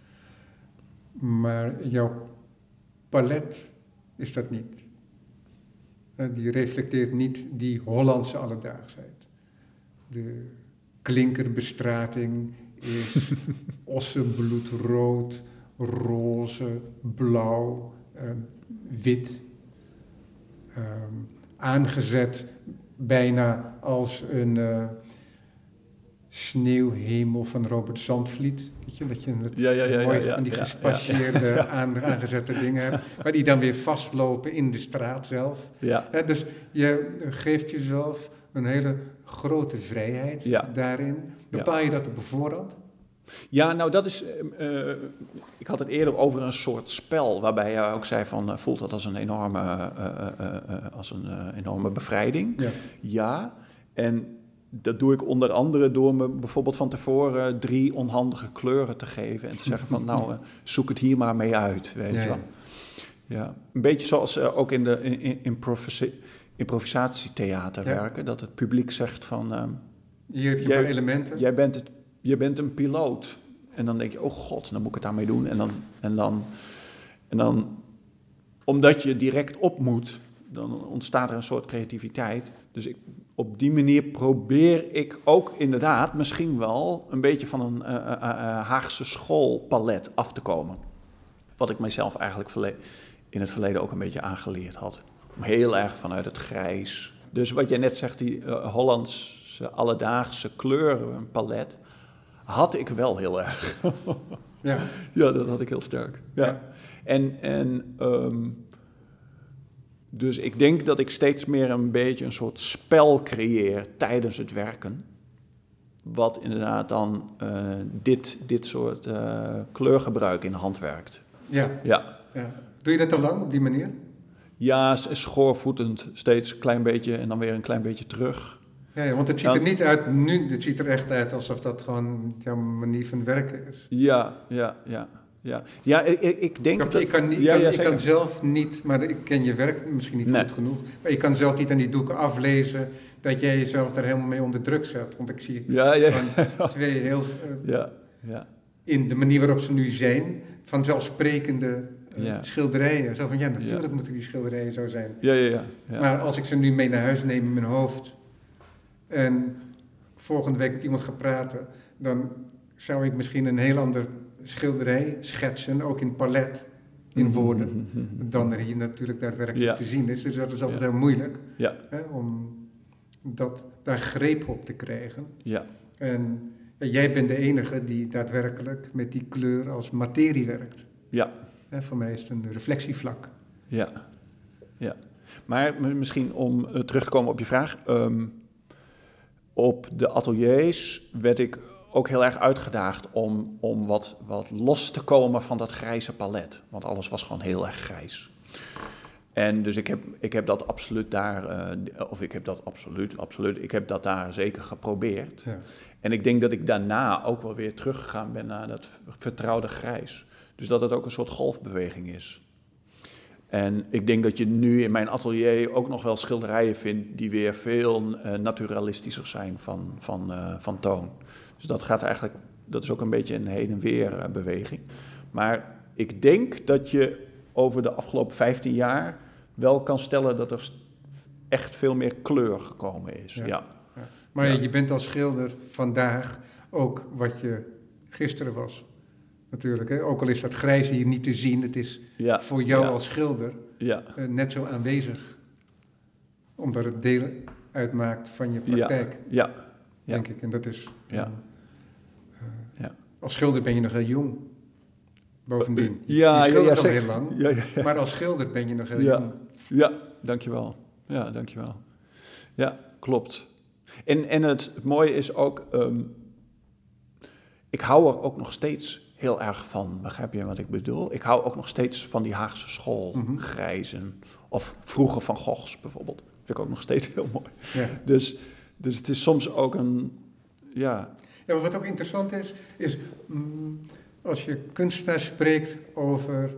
Maar jouw palet is dat niet. Uh, die reflecteert niet die Hollandse alledaagsheid. De klinkerbestrating is ossenbloedrood, roze, blauw, uh, wit. Um, aangezet bijna als een uh, sneeuwhemel van Robert Zandvliet. Weet je, dat je het ja, ja, ja, mooi ja, ja, van die ja, gespasseerde ja, ja. aan, aangezette dingen hebt, maar die dan weer vastlopen in de straat zelf. Ja. Ja, dus je geeft jezelf een hele grote vrijheid ja. daarin. Bepaal ja. je dat op voorhand? Ja, nou dat is, uh, ik had het eerder over een soort spel, waarbij je ook zei van, uh, voelt dat als een enorme, uh, uh, uh, als een uh, enorme bevrijding? Ja. Ja, en dat doe ik onder andere door me bijvoorbeeld van tevoren drie onhandige kleuren te geven en te zeggen van, nou, uh, zoek het hier maar mee uit, weet ja, je wel. Ja. Ja, een beetje zoals uh, ook in de in, in, improvisa- improvisatietheater ja. werken, dat het publiek zegt van... Uh, hier heb je jij, een paar elementen. Jij bent het Je bent een piloot. En dan denk je, oh god, dan moet ik het daarmee doen. En dan, en dan, en dan omdat je direct op moet, dan ontstaat er een soort creativiteit. Dus ik, op die manier probeer ik ook inderdaad misschien wel een beetje van een uh, uh, uh, Haagse schoolpalet af te komen. Wat ik mijzelf eigenlijk verle- in het verleden ook een beetje aangeleerd had. Om heel erg vanuit het grijs. Dus wat jij net zegt, die uh, Hollandse alledaagse kleurenpalet, had ik wel heel erg. ja. ja, dat had ik heel sterk. Ja. Ja. En, en um, dus ik denk dat ik steeds meer een beetje een soort spel creëer tijdens het werken. Wat inderdaad dan uh, dit, dit soort uh, kleurgebruik in de hand werkt. Ja. Ja. ja. Doe je dat al lang op die manier? Ja, schoorvoetend steeds een klein beetje en dan weer een klein beetje terug. Ja, ja, want het ziet er niet uit nu, het ziet er echt uit alsof dat gewoon jouw manier van werken is. Ja, ja, ja. Ja, ja ik, ik denk ik, dat... Ik kan, niet, ja, kan, ja, ik kan zelf niet, maar ik ken je werk misschien niet nee. goed genoeg, maar ik kan zelf niet aan die doeken aflezen dat jij jezelf daar helemaal mee onder druk zet. Want ik zie ja, ja. van twee heel... Uh, ja, ja. in de manier waarop ze nu zijn, vanzelfsprekende uh, ja. schilderijen. Zo van, ja, natuurlijk ja. moeten die schilderijen zo zijn. Ja, ja, ja, ja. Maar als ik ze nu mee naar huis neem in mijn hoofd en volgende week met iemand ga praten, dan zou ik misschien een heel ander schilderij schetsen, ook in palet, in woorden, dan er hier natuurlijk daadwerkelijk ja. te zien is. Dus dat is altijd ja. heel moeilijk, ja. hè, om dat, daar greep op te krijgen. Ja. En jij bent de enige die daadwerkelijk met die kleur als materie werkt. Ja. Hè, voor mij is het een reflectievlak. Ja, ja. Maar misschien om uh, terug te komen op je vraag. Um, op de ateliers werd ik ook heel erg uitgedaagd om, om wat, wat los te komen van dat grijze palet. Want alles was gewoon heel erg grijs. En dus ik heb, ik heb dat absoluut daar, uh, of ik heb dat absoluut, absoluut, ik heb dat daar zeker geprobeerd. Ja. En ik denk dat ik daarna ook wel weer teruggegaan ben naar dat vertrouwde grijs. Dus dat het ook een soort golfbeweging is. En ik denk dat je nu in mijn atelier ook nog wel schilderijen vindt die weer veel uh, naturalistischer zijn van, van, uh, van toon. Dus dat gaat eigenlijk, dat is ook een beetje een heen en weer uh, beweging. Maar ik denk dat je over de afgelopen vijftien jaar wel kan stellen dat er echt veel meer kleur gekomen is. Ja. Ja. Ja. Maar ja. Je bent als schilder vandaag ook wat je gisteren was. Natuurlijk, hè? Ook al is dat grijs hier niet te zien, het is ja. voor jou ja. als schilder ja. uh, net zo aanwezig. Omdat het deel uitmaakt van je praktijk, ja. Ja. denk ja. ik. En dat is... Ja. Uh, ja. Als schilder ben je nog heel jong. Bovendien. Ja, je schildert ja, ja, al heel lang, ja, ja, ja. maar als schilder ben je nog heel ja. jong. Ja, dankjewel. Ja, dankjewel. Ja, klopt. En, en het, het mooie is ook, um, ik hou er ook nog steeds heel erg van, begrijp je wat ik bedoel? Ik hou ook nog steeds van die Haagse school, mm-hmm. grijzen, of vroeger Van Goghs bijvoorbeeld. Vind ik ook nog steeds heel mooi. Ja. Dus, dus het is soms ook een, ja... Ja, maar wat ook interessant is, is... Mm, als je kunstenaars spreekt over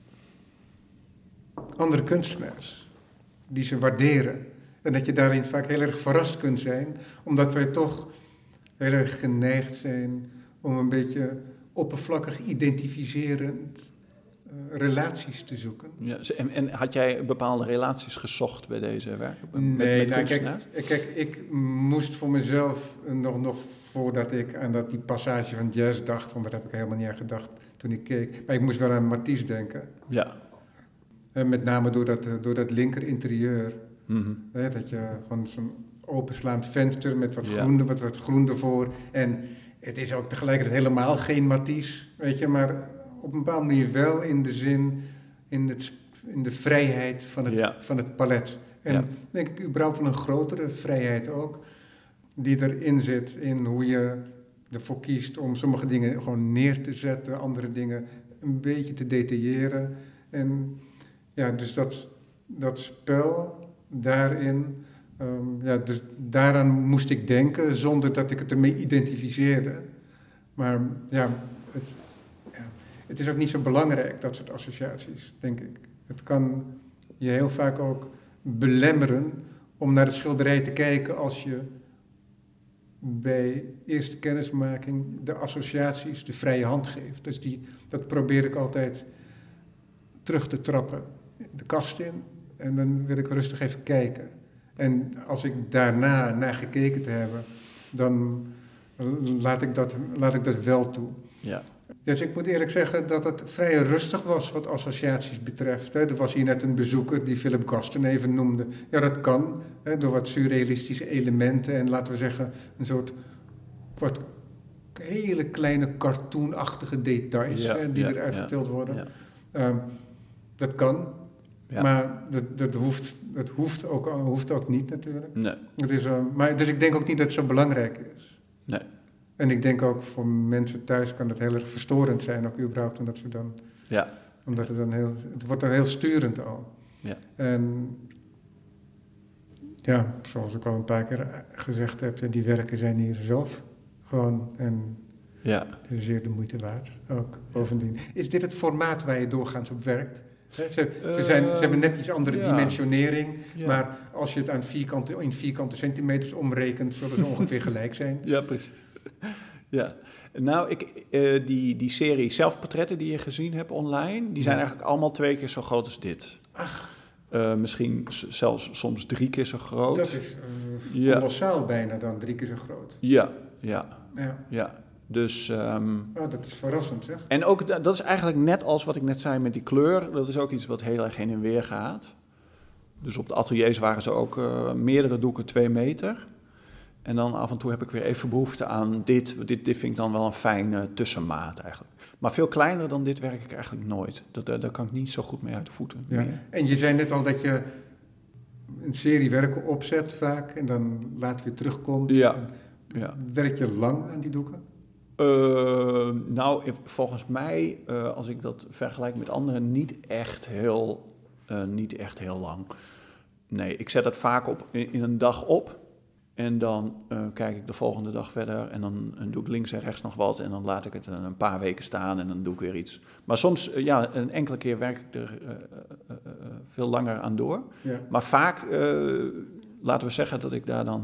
andere kunstenaars, die ze waarderen. En dat je daarin vaak heel erg verrast kunt zijn, omdat wij toch heel erg geneigd zijn om een beetje oppervlakkig identificerend uh, relaties te zoeken. Ja, en, en had jij bepaalde relaties gezocht bij deze werken? Met, nee, met nou, kijk, kijk, ik moest voor mezelf nog, nog voordat ik aan dat, die passage van jazz dacht, want daar heb ik helemaal niet aan gedacht toen ik keek. Maar ik moest wel aan Matisse denken. Ja. En met name door dat, door dat linker interieur. Mm-hmm. Hè, dat je gewoon zo'n openslaand venster met wat groen, ja. wat, wat groen ervoor. En het is ook tegelijkertijd helemaal geen Matisse, weet je, maar op een bepaalde manier wel in de zin, in, het, in de vrijheid van het, ja. van het palet. En ja. denk ik überhaupt van een grotere vrijheid ook, die erin zit in hoe je ervoor kiest om sommige dingen gewoon neer te zetten, andere dingen een beetje te detailleren. En ja, dus dat, dat spel daarin, um, ja, dus daaraan moest ik denken zonder dat ik het ermee identificeerde. Maar ja, het, ja, het is ook niet zo belangrijk, dat soort associaties, denk ik. Het kan je heel vaak ook belemmeren om naar de schilderij te kijken als je bij eerste kennismaking de associaties de vrije hand geeft. Dus die, dat probeer ik altijd terug te trappen. De kast in en dan wil ik rustig even kijken. En als ik daarna naar gekeken te hebben, dan laat ik dat, laat ik dat wel toe. Ja. Dus ik moet eerlijk zeggen dat het vrij rustig was wat associaties betreft. Hè. Er was hier net een bezoeker die Philip Gaston even noemde. Ja, dat kan, hè, door wat surrealistische elementen en laten we zeggen een soort wat hele kleine cartoonachtige details, ja, hè, die ja, eruit getild ja, worden. Ja. Um, dat kan, ja. maar dat, dat, hoeft, dat hoeft, ook, hoeft ook niet natuurlijk. Nee. Het is, uh, maar, dus ik denk ook niet dat het zo belangrijk is. Nee. En ik denk ook voor mensen thuis kan het heel erg verstorend zijn, ook überhaupt, omdat ze dan, ja. omdat het dan heel, het wordt dan heel sturend al. Ja. En ja, zoals ik al een paar keer gezegd heb, die werken zijn hier zelf gewoon en ja. het is zeer de moeite waard, ook bovendien. Is dit het formaat waar je doorgaans op werkt? Ze, ze, zijn, ze hebben net iets andere ja. dimensionering, ja. maar als je het aan vierkante, in vierkante centimeters omrekent, zullen ze ongeveer gelijk zijn. Ja, precies. Ja, nou, ik, uh, die, die serie zelfportretten die je gezien hebt online, die zijn ja. eigenlijk allemaal twee keer zo groot als dit. Ach. Uh, misschien zelfs soms drie keer zo groot. Dat is uh, kolossaal ja. bijna dan, drie keer zo groot. Ja, ja, ja. ja. Dus, um, oh, dat is verrassend, zeg. En ook, dat is eigenlijk net als wat ik net zei met die kleur, dat is ook iets wat heel erg heen en weer gaat. Dus op de ateliers waren ze ook uh, meerdere doeken twee meter. En dan af en toe heb ik weer even behoefte aan dit. Dit, dit vind ik dan wel een fijne tussenmaat eigenlijk. Maar veel kleiner dan dit werk ik eigenlijk nooit. Dat, daar kan ik niet zo goed mee uit de voeten. Ja. En je zei net al dat je een serie werken opzet vaak en dan later weer terugkomt. Ja. Ja. Werk je lang aan die doeken? Uh, nou, volgens mij, uh, als ik dat vergelijk met anderen, niet echt heel, uh, niet echt heel lang. Nee, ik zet het vaak op in, in een dag op. En dan uh, kijk ik de volgende dag verder en dan uh, doe ik links en rechts nog wat. En dan laat ik het uh, een paar weken staan en dan doe ik weer iets. Maar soms, uh, ja, een enkele keer werk ik er uh, uh, uh, uh, veel langer aan door. Ja. Maar vaak, uh, laten we zeggen dat ik daar dan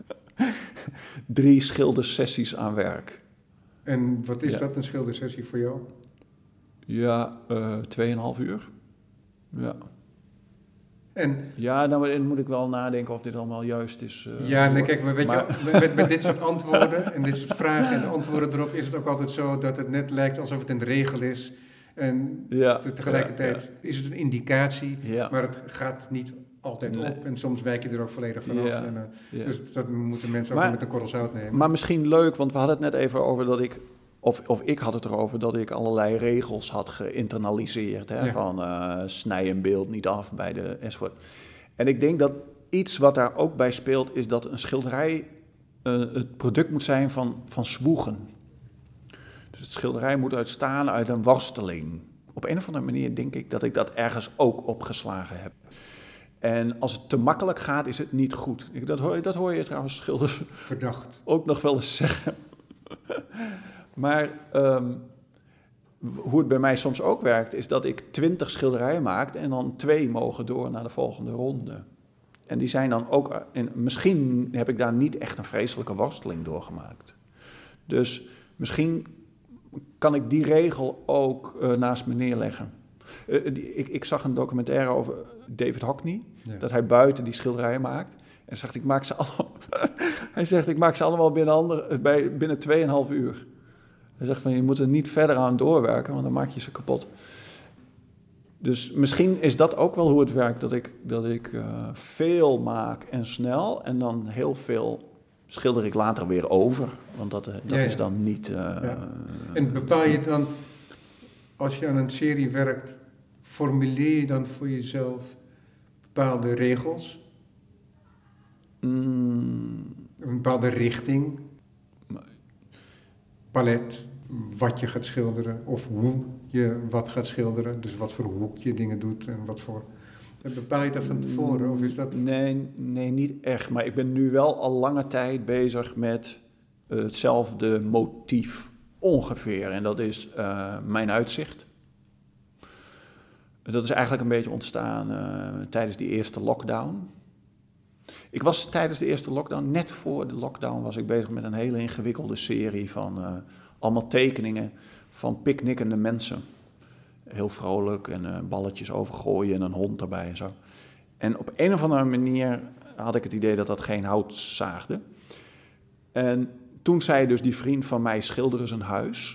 drie schildersessies aan werk. En wat is ja. dat, een schildersessie voor jou? Ja, uh, tweeënhalf uur. Ja. En, ja, dan moet ik wel nadenken of dit allemaal juist is. Uh, ja, nee, kijk, maar weet maar... je, met, met dit soort antwoorden en dit soort vragen en de antwoorden erop is het ook altijd zo dat het net lijkt alsof het een regel is. En ja, tegelijkertijd ja, ja. is het een indicatie, ja. maar het gaat niet altijd nee. op. En soms wijk je er ook volledig vanaf. Ja. En, uh, ja. Dus dat moeten mensen ook maar, met een korrel zout nemen. Maar misschien leuk, want we hadden het net even over dat ik... Of, of ik had het erover dat ik allerlei regels had geïnternaliseerd. Hè, ja. Van uh, snij een beeld niet af bij de enzovoort. En ik denk dat iets wat daar ook bij speelt, is dat een schilderij uh, het product moet zijn van, van zwoegen. Dus het schilderij moet uitstaan uit een worsteling. Op een of andere manier denk ik dat ik dat ergens ook opgeslagen heb. En als het te makkelijk gaat, is het niet goed. Ik, dat, hoor, dat hoor je trouwens schilders verdacht ook nog wel eens zeggen. Maar um, hoe het bij mij soms ook werkt, is dat ik twintig schilderijen maak en dan twee mogen door naar de volgende ronde. En die zijn dan ook, en misschien heb ik daar niet echt een vreselijke worsteling doorgemaakt. Dus misschien kan ik die regel ook uh, naast me neerleggen. Uh, die, ik, ik zag een documentaire over David Hockney, ja. dat hij buiten die schilderijen maakt. En zegt, ik maak ze allemaal, hij zegt, ik maak ze allemaal binnen, andere, bij, binnen tweeënhalf uur. Hij zegt van, je moet er niet verder aan doorwerken, want dan maak je ze kapot. Dus misschien is dat ook wel hoe het werkt, dat ik, dat ik uh, veel maak en snel, en dan heel veel schilder ik later weer over, want dat, uh, dat ja, ja. is dan niet... Uh, ja. En bepaal je dan, als je aan een serie werkt, formuleer je dan voor jezelf bepaalde regels? Mm. Een bepaalde richting? Palet, wat je gaat schilderen of hoe je wat gaat schilderen. Dus wat voor hoek je dingen doet en wat voor... Bepaal je dat van tevoren of is dat... Nee, nee, niet echt. Maar ik ben nu wel al lange tijd bezig met uh, hetzelfde motief ongeveer. En dat is uh, mijn uitzicht. Dat is eigenlijk een beetje ontstaan uh, tijdens die eerste lockdown. Ik was tijdens de eerste lockdown, net voor de lockdown, was ik bezig met een hele ingewikkelde serie van uh, allemaal tekeningen van picknickende mensen. Heel vrolijk en uh, balletjes overgooien en een hond erbij en zo. En op een of andere manier had ik het idee dat dat geen hout zaagde. En toen zei dus die vriend van mij, schilder eens een huis.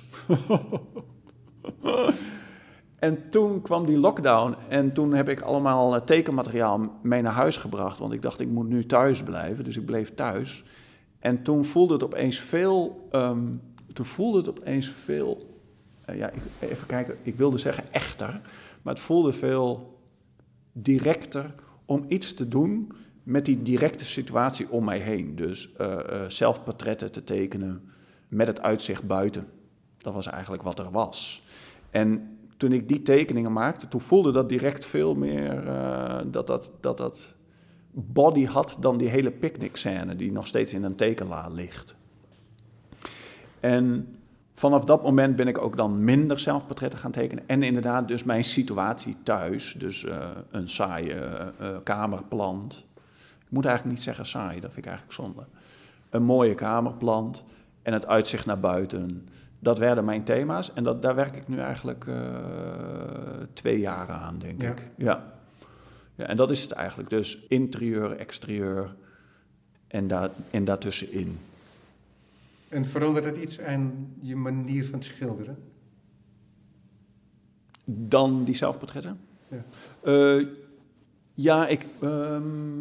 En toen kwam die lockdown en toen heb ik allemaal tekenmateriaal mee naar huis gebracht. Want ik dacht, ik moet nu thuis blijven, dus ik bleef thuis. En toen voelde het opeens veel, um, toen voelde het opeens veel, uh, ja, ik, even kijken, ik wilde zeggen echter. Maar het voelde veel directer om iets te doen met die directe situatie om mij heen. Dus uh, uh, zelfportretten te tekenen met het uitzicht buiten. Dat was eigenlijk wat er was. En toen ik die tekeningen maakte, toen voelde dat direct veel meer uh, dat, dat, dat dat body had dan die hele picknickscène die nog steeds in een tekenla ligt. En vanaf dat moment ben ik ook dan minder zelfportretten gaan tekenen. En inderdaad dus mijn situatie thuis, dus uh, een saaie uh, kamerplant. Ik moet eigenlijk niet zeggen saai, dat vind ik eigenlijk zonde. Een mooie kamerplant en het uitzicht naar buiten. Dat werden mijn thema's en dat, daar werk ik nu eigenlijk uh, twee jaar aan, denk ja. ik. Ja. Ja, en dat is het eigenlijk. Dus interieur, exterieur en, daar, en daartussenin. En verandert het iets aan je manier van schilderen? Dan die zelfportretten? Ja, uh, ja ik... Um,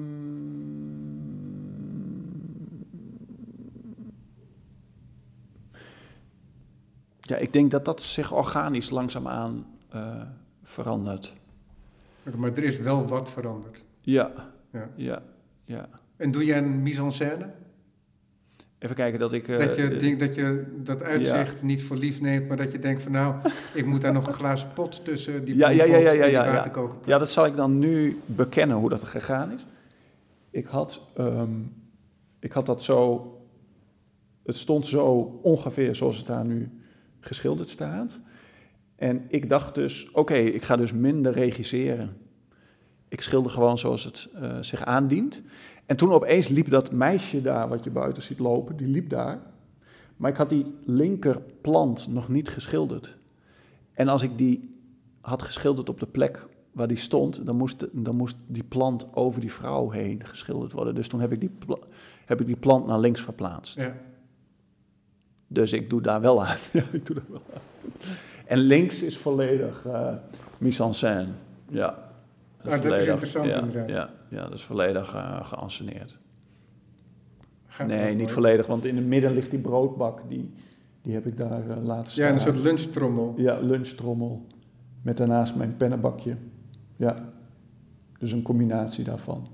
Ja, ik denk dat dat zich organisch langzaamaan uh, verandert. Maar er is wel wat veranderd. Ja, ja, ja. ja. En doe jij een mise en scène? Even kijken dat ik... Uh, dat, je, uh, denk, dat je dat uitzicht ja. niet voor lief neemt, maar dat je denkt van nou, ik moet daar nog een glazen pot tussen die ja, ja, ja, ja, ja, en die ja, waterkoker. Ja. ja, dat zal ik dan nu bekennen hoe dat gegaan is. Ik had, um, ik had dat zo... Het stond zo ongeveer zoals het daar nu geschilderd staat. En ik dacht dus, oké, okay, ik ga dus minder regisseren. Ik schilder gewoon zoals het uh, zich aandient. En toen opeens liep dat meisje daar, wat je buiten ziet lopen, die liep daar. Maar ik had die linkerplant nog niet geschilderd. En als ik die had geschilderd op de plek waar die stond, dan moest, dan moest die plant over die vrouw heen geschilderd worden. Dus toen heb ik die, heb ik die plant naar links verplaatst. Ja. Dus ik doe daar wel aan. ja, ik doe daar wel aan. En links is volledig uh, mise en scène. Ja. Dat is, ah, dat is interessant ja, inderdaad. Ja, ja, dat is volledig uh, geanceneerd. Gaat nee, niet mooi. volledig, want in het midden ligt die broodbak, die, die heb ik daar uh, laten staan. Ja, een soort lunchtrommel. Ja, lunchtrommel. Met daarnaast mijn pennenbakje. Ja, dus een combinatie daarvan.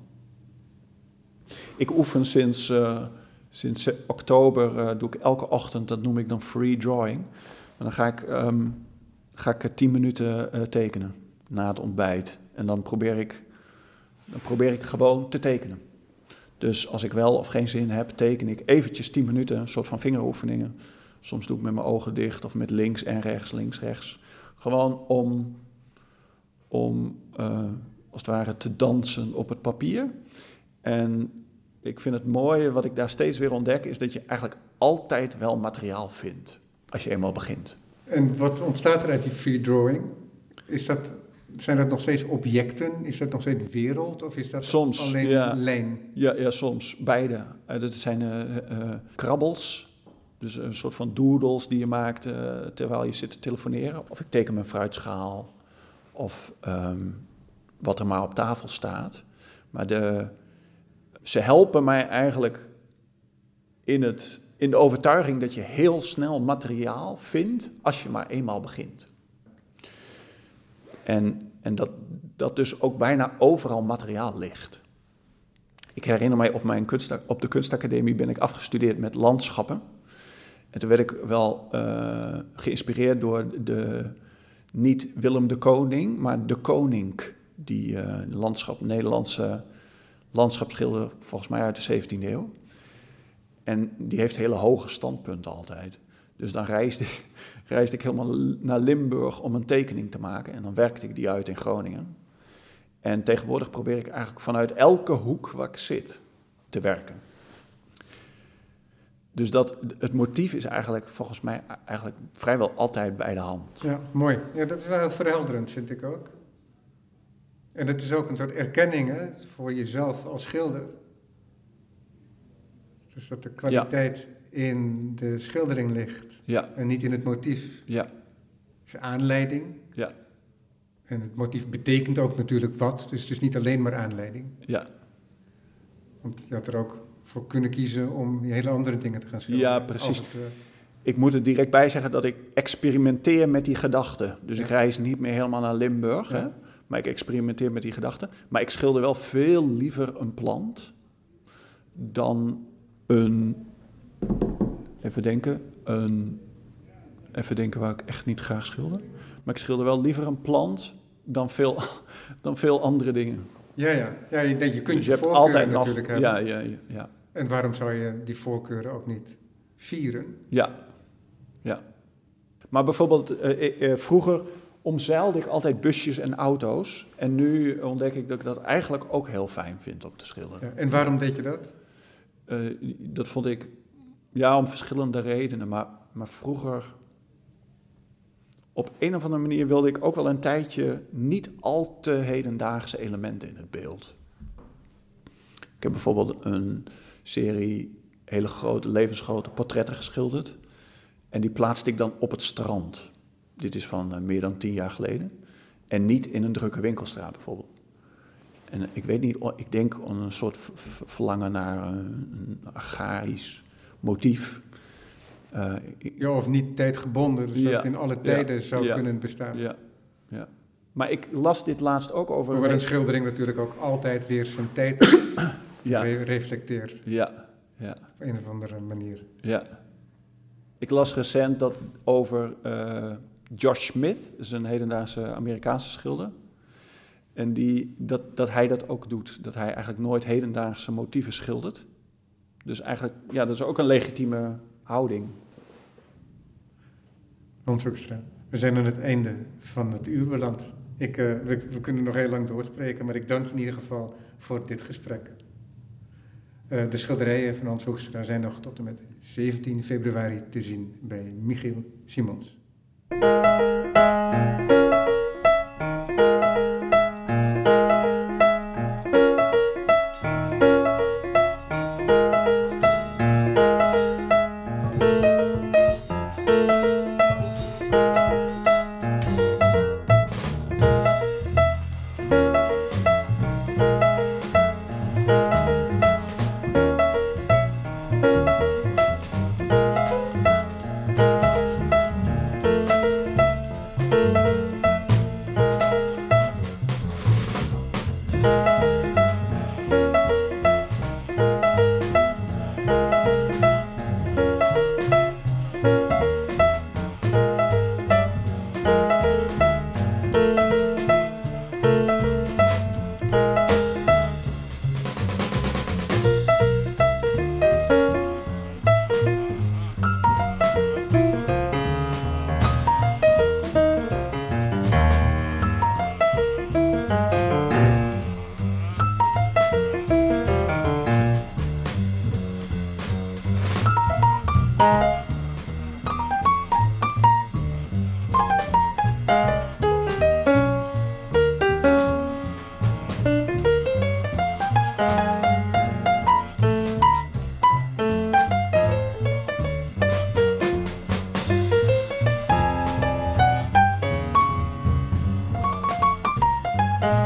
Ik oefen sinds, uh, sinds oktober, uh, doe ik elke ochtend, dat noem ik dan free drawing. En dan ga ik, um, ga ik tien minuten uh, tekenen na het ontbijt. En dan probeer ik, dan probeer ik gewoon te tekenen. Dus als ik wel of geen zin heb, teken ik eventjes tien minuten, een soort van vingeroefeningen. Soms doe ik met mijn ogen dicht of met links en rechts, links, rechts. Gewoon om, om uh, als het ware te dansen op het papier. En ik vind het mooie, wat ik daar steeds weer ontdek, is dat je eigenlijk altijd wel materiaal vindt, als je eenmaal begint. En wat ontstaat er uit die free drawing? Is dat... Zijn dat nog steeds objecten? Is dat nog steeds wereld? Of is dat soms, alleen ja. lijn? Ja, ja, soms. Beide. Uh, dat zijn uh, uh, krabbels. Dus een soort van doodles die je maakt uh, terwijl je zit te telefoneren. Of ik teken mijn fruitschaal. Of um, wat er maar op tafel staat. Maar de, ze helpen mij eigenlijk in, het, in de overtuiging dat je heel snel materiaal vindt als je maar eenmaal begint. En, en dat, dat dus ook bijna overal materiaal ligt. Ik herinner mij op, mijn kunst, op de kunstacademie ben ik afgestudeerd met landschappen. En toen werd ik wel uh, geïnspireerd door de, niet Willem de Koning, maar de Koning. Die uh, landschap, Nederlandse landschapsschilder, volgens mij uit de zeventiende eeuw. En die heeft hele hoge standpunten altijd. Dus dan reisde, reisde ik helemaal naar Limburg om een tekening te maken. En dan werkte ik die uit in Groningen. En tegenwoordig probeer ik eigenlijk vanuit elke hoek waar ik zit te werken. Dus dat, het motief is eigenlijk volgens mij eigenlijk vrijwel altijd bij de hand. Ja, mooi. Ja, dat is wel heel verhelderend, vind ik ook. En het is ook een soort erkenning, hè, voor jezelf als schilder. Dus dat de kwaliteit... Ja. in de schildering ligt ja. en niet in het motief. Ja. Het is aanleiding. Ja. En het motief betekent ook natuurlijk wat, dus het is niet alleen maar aanleiding. Ja. Want je had er ook voor kunnen kiezen om hele andere dingen te gaan schilderen. Ja, precies. Het, uh... Ik moet er direct bij zeggen dat ik experimenteer met die gedachten. Dus ja. ik reis niet meer helemaal naar Limburg, ja. hè, maar ik experimenteer met die gedachten. Maar ik schilder wel veel liever een plant dan een... Even denken, een, even denken waar ik echt niet graag schilder. Maar ik schilder wel liever een plant dan veel, dan veel andere dingen. Ja, ja. ja je, je kunt dus je, je voorkeuren altijd natuurlijk nog, hebben. Ja, ja, ja. En waarom zou je die voorkeuren ook niet vieren? Ja, ja. Maar bijvoorbeeld uh, uh, vroeger omzeilde ik altijd busjes en auto's. En nu ontdek ik dat ik dat eigenlijk ook heel fijn vind om te schilderen. Ja, en waarom deed je dat? Uh, dat vond ik... Ja, om verschillende redenen, maar, maar vroeger, op een of andere manier wilde ik ook wel een tijdje niet al te hedendaagse elementen in het beeld. Ik heb bijvoorbeeld een serie hele grote, levensgrote portretten geschilderd en die plaatste ik dan op het strand. Dit is van uh, meer dan tien jaar geleden en niet in een drukke winkelstraat bijvoorbeeld. En ik weet niet, ik denk aan een soort v- verlangen naar een agrarisch motief. Uh, ja, of niet tijdgebonden, dus ja, dat het in alle tijden ja, zou ja, kunnen bestaan. Ja, ja. Maar ik las dit laatst ook over... Waar een schildering natuurlijk ook altijd weer zijn tijd ja. re- reflecteert. Ja, Ja. Op een of andere manier. Ja. Ik las recent dat over uh, Josh Smith, dat is een hedendaagse Amerikaanse schilder. En die, dat, dat hij dat ook doet. Dat hij eigenlijk nooit hedendaagse motieven schildert. Dus eigenlijk, ja, dat is ook een legitieme houding. Hans Hoekstra, we zijn aan het einde van het uur beland. Ik, uh, we, we kunnen nog heel lang doorspreken, maar ik dank je in ieder geval voor dit gesprek. Uh, de schilderijen van Hans Hoekstra zijn nog tot en met zeventien februari te zien bij Michiel Simons.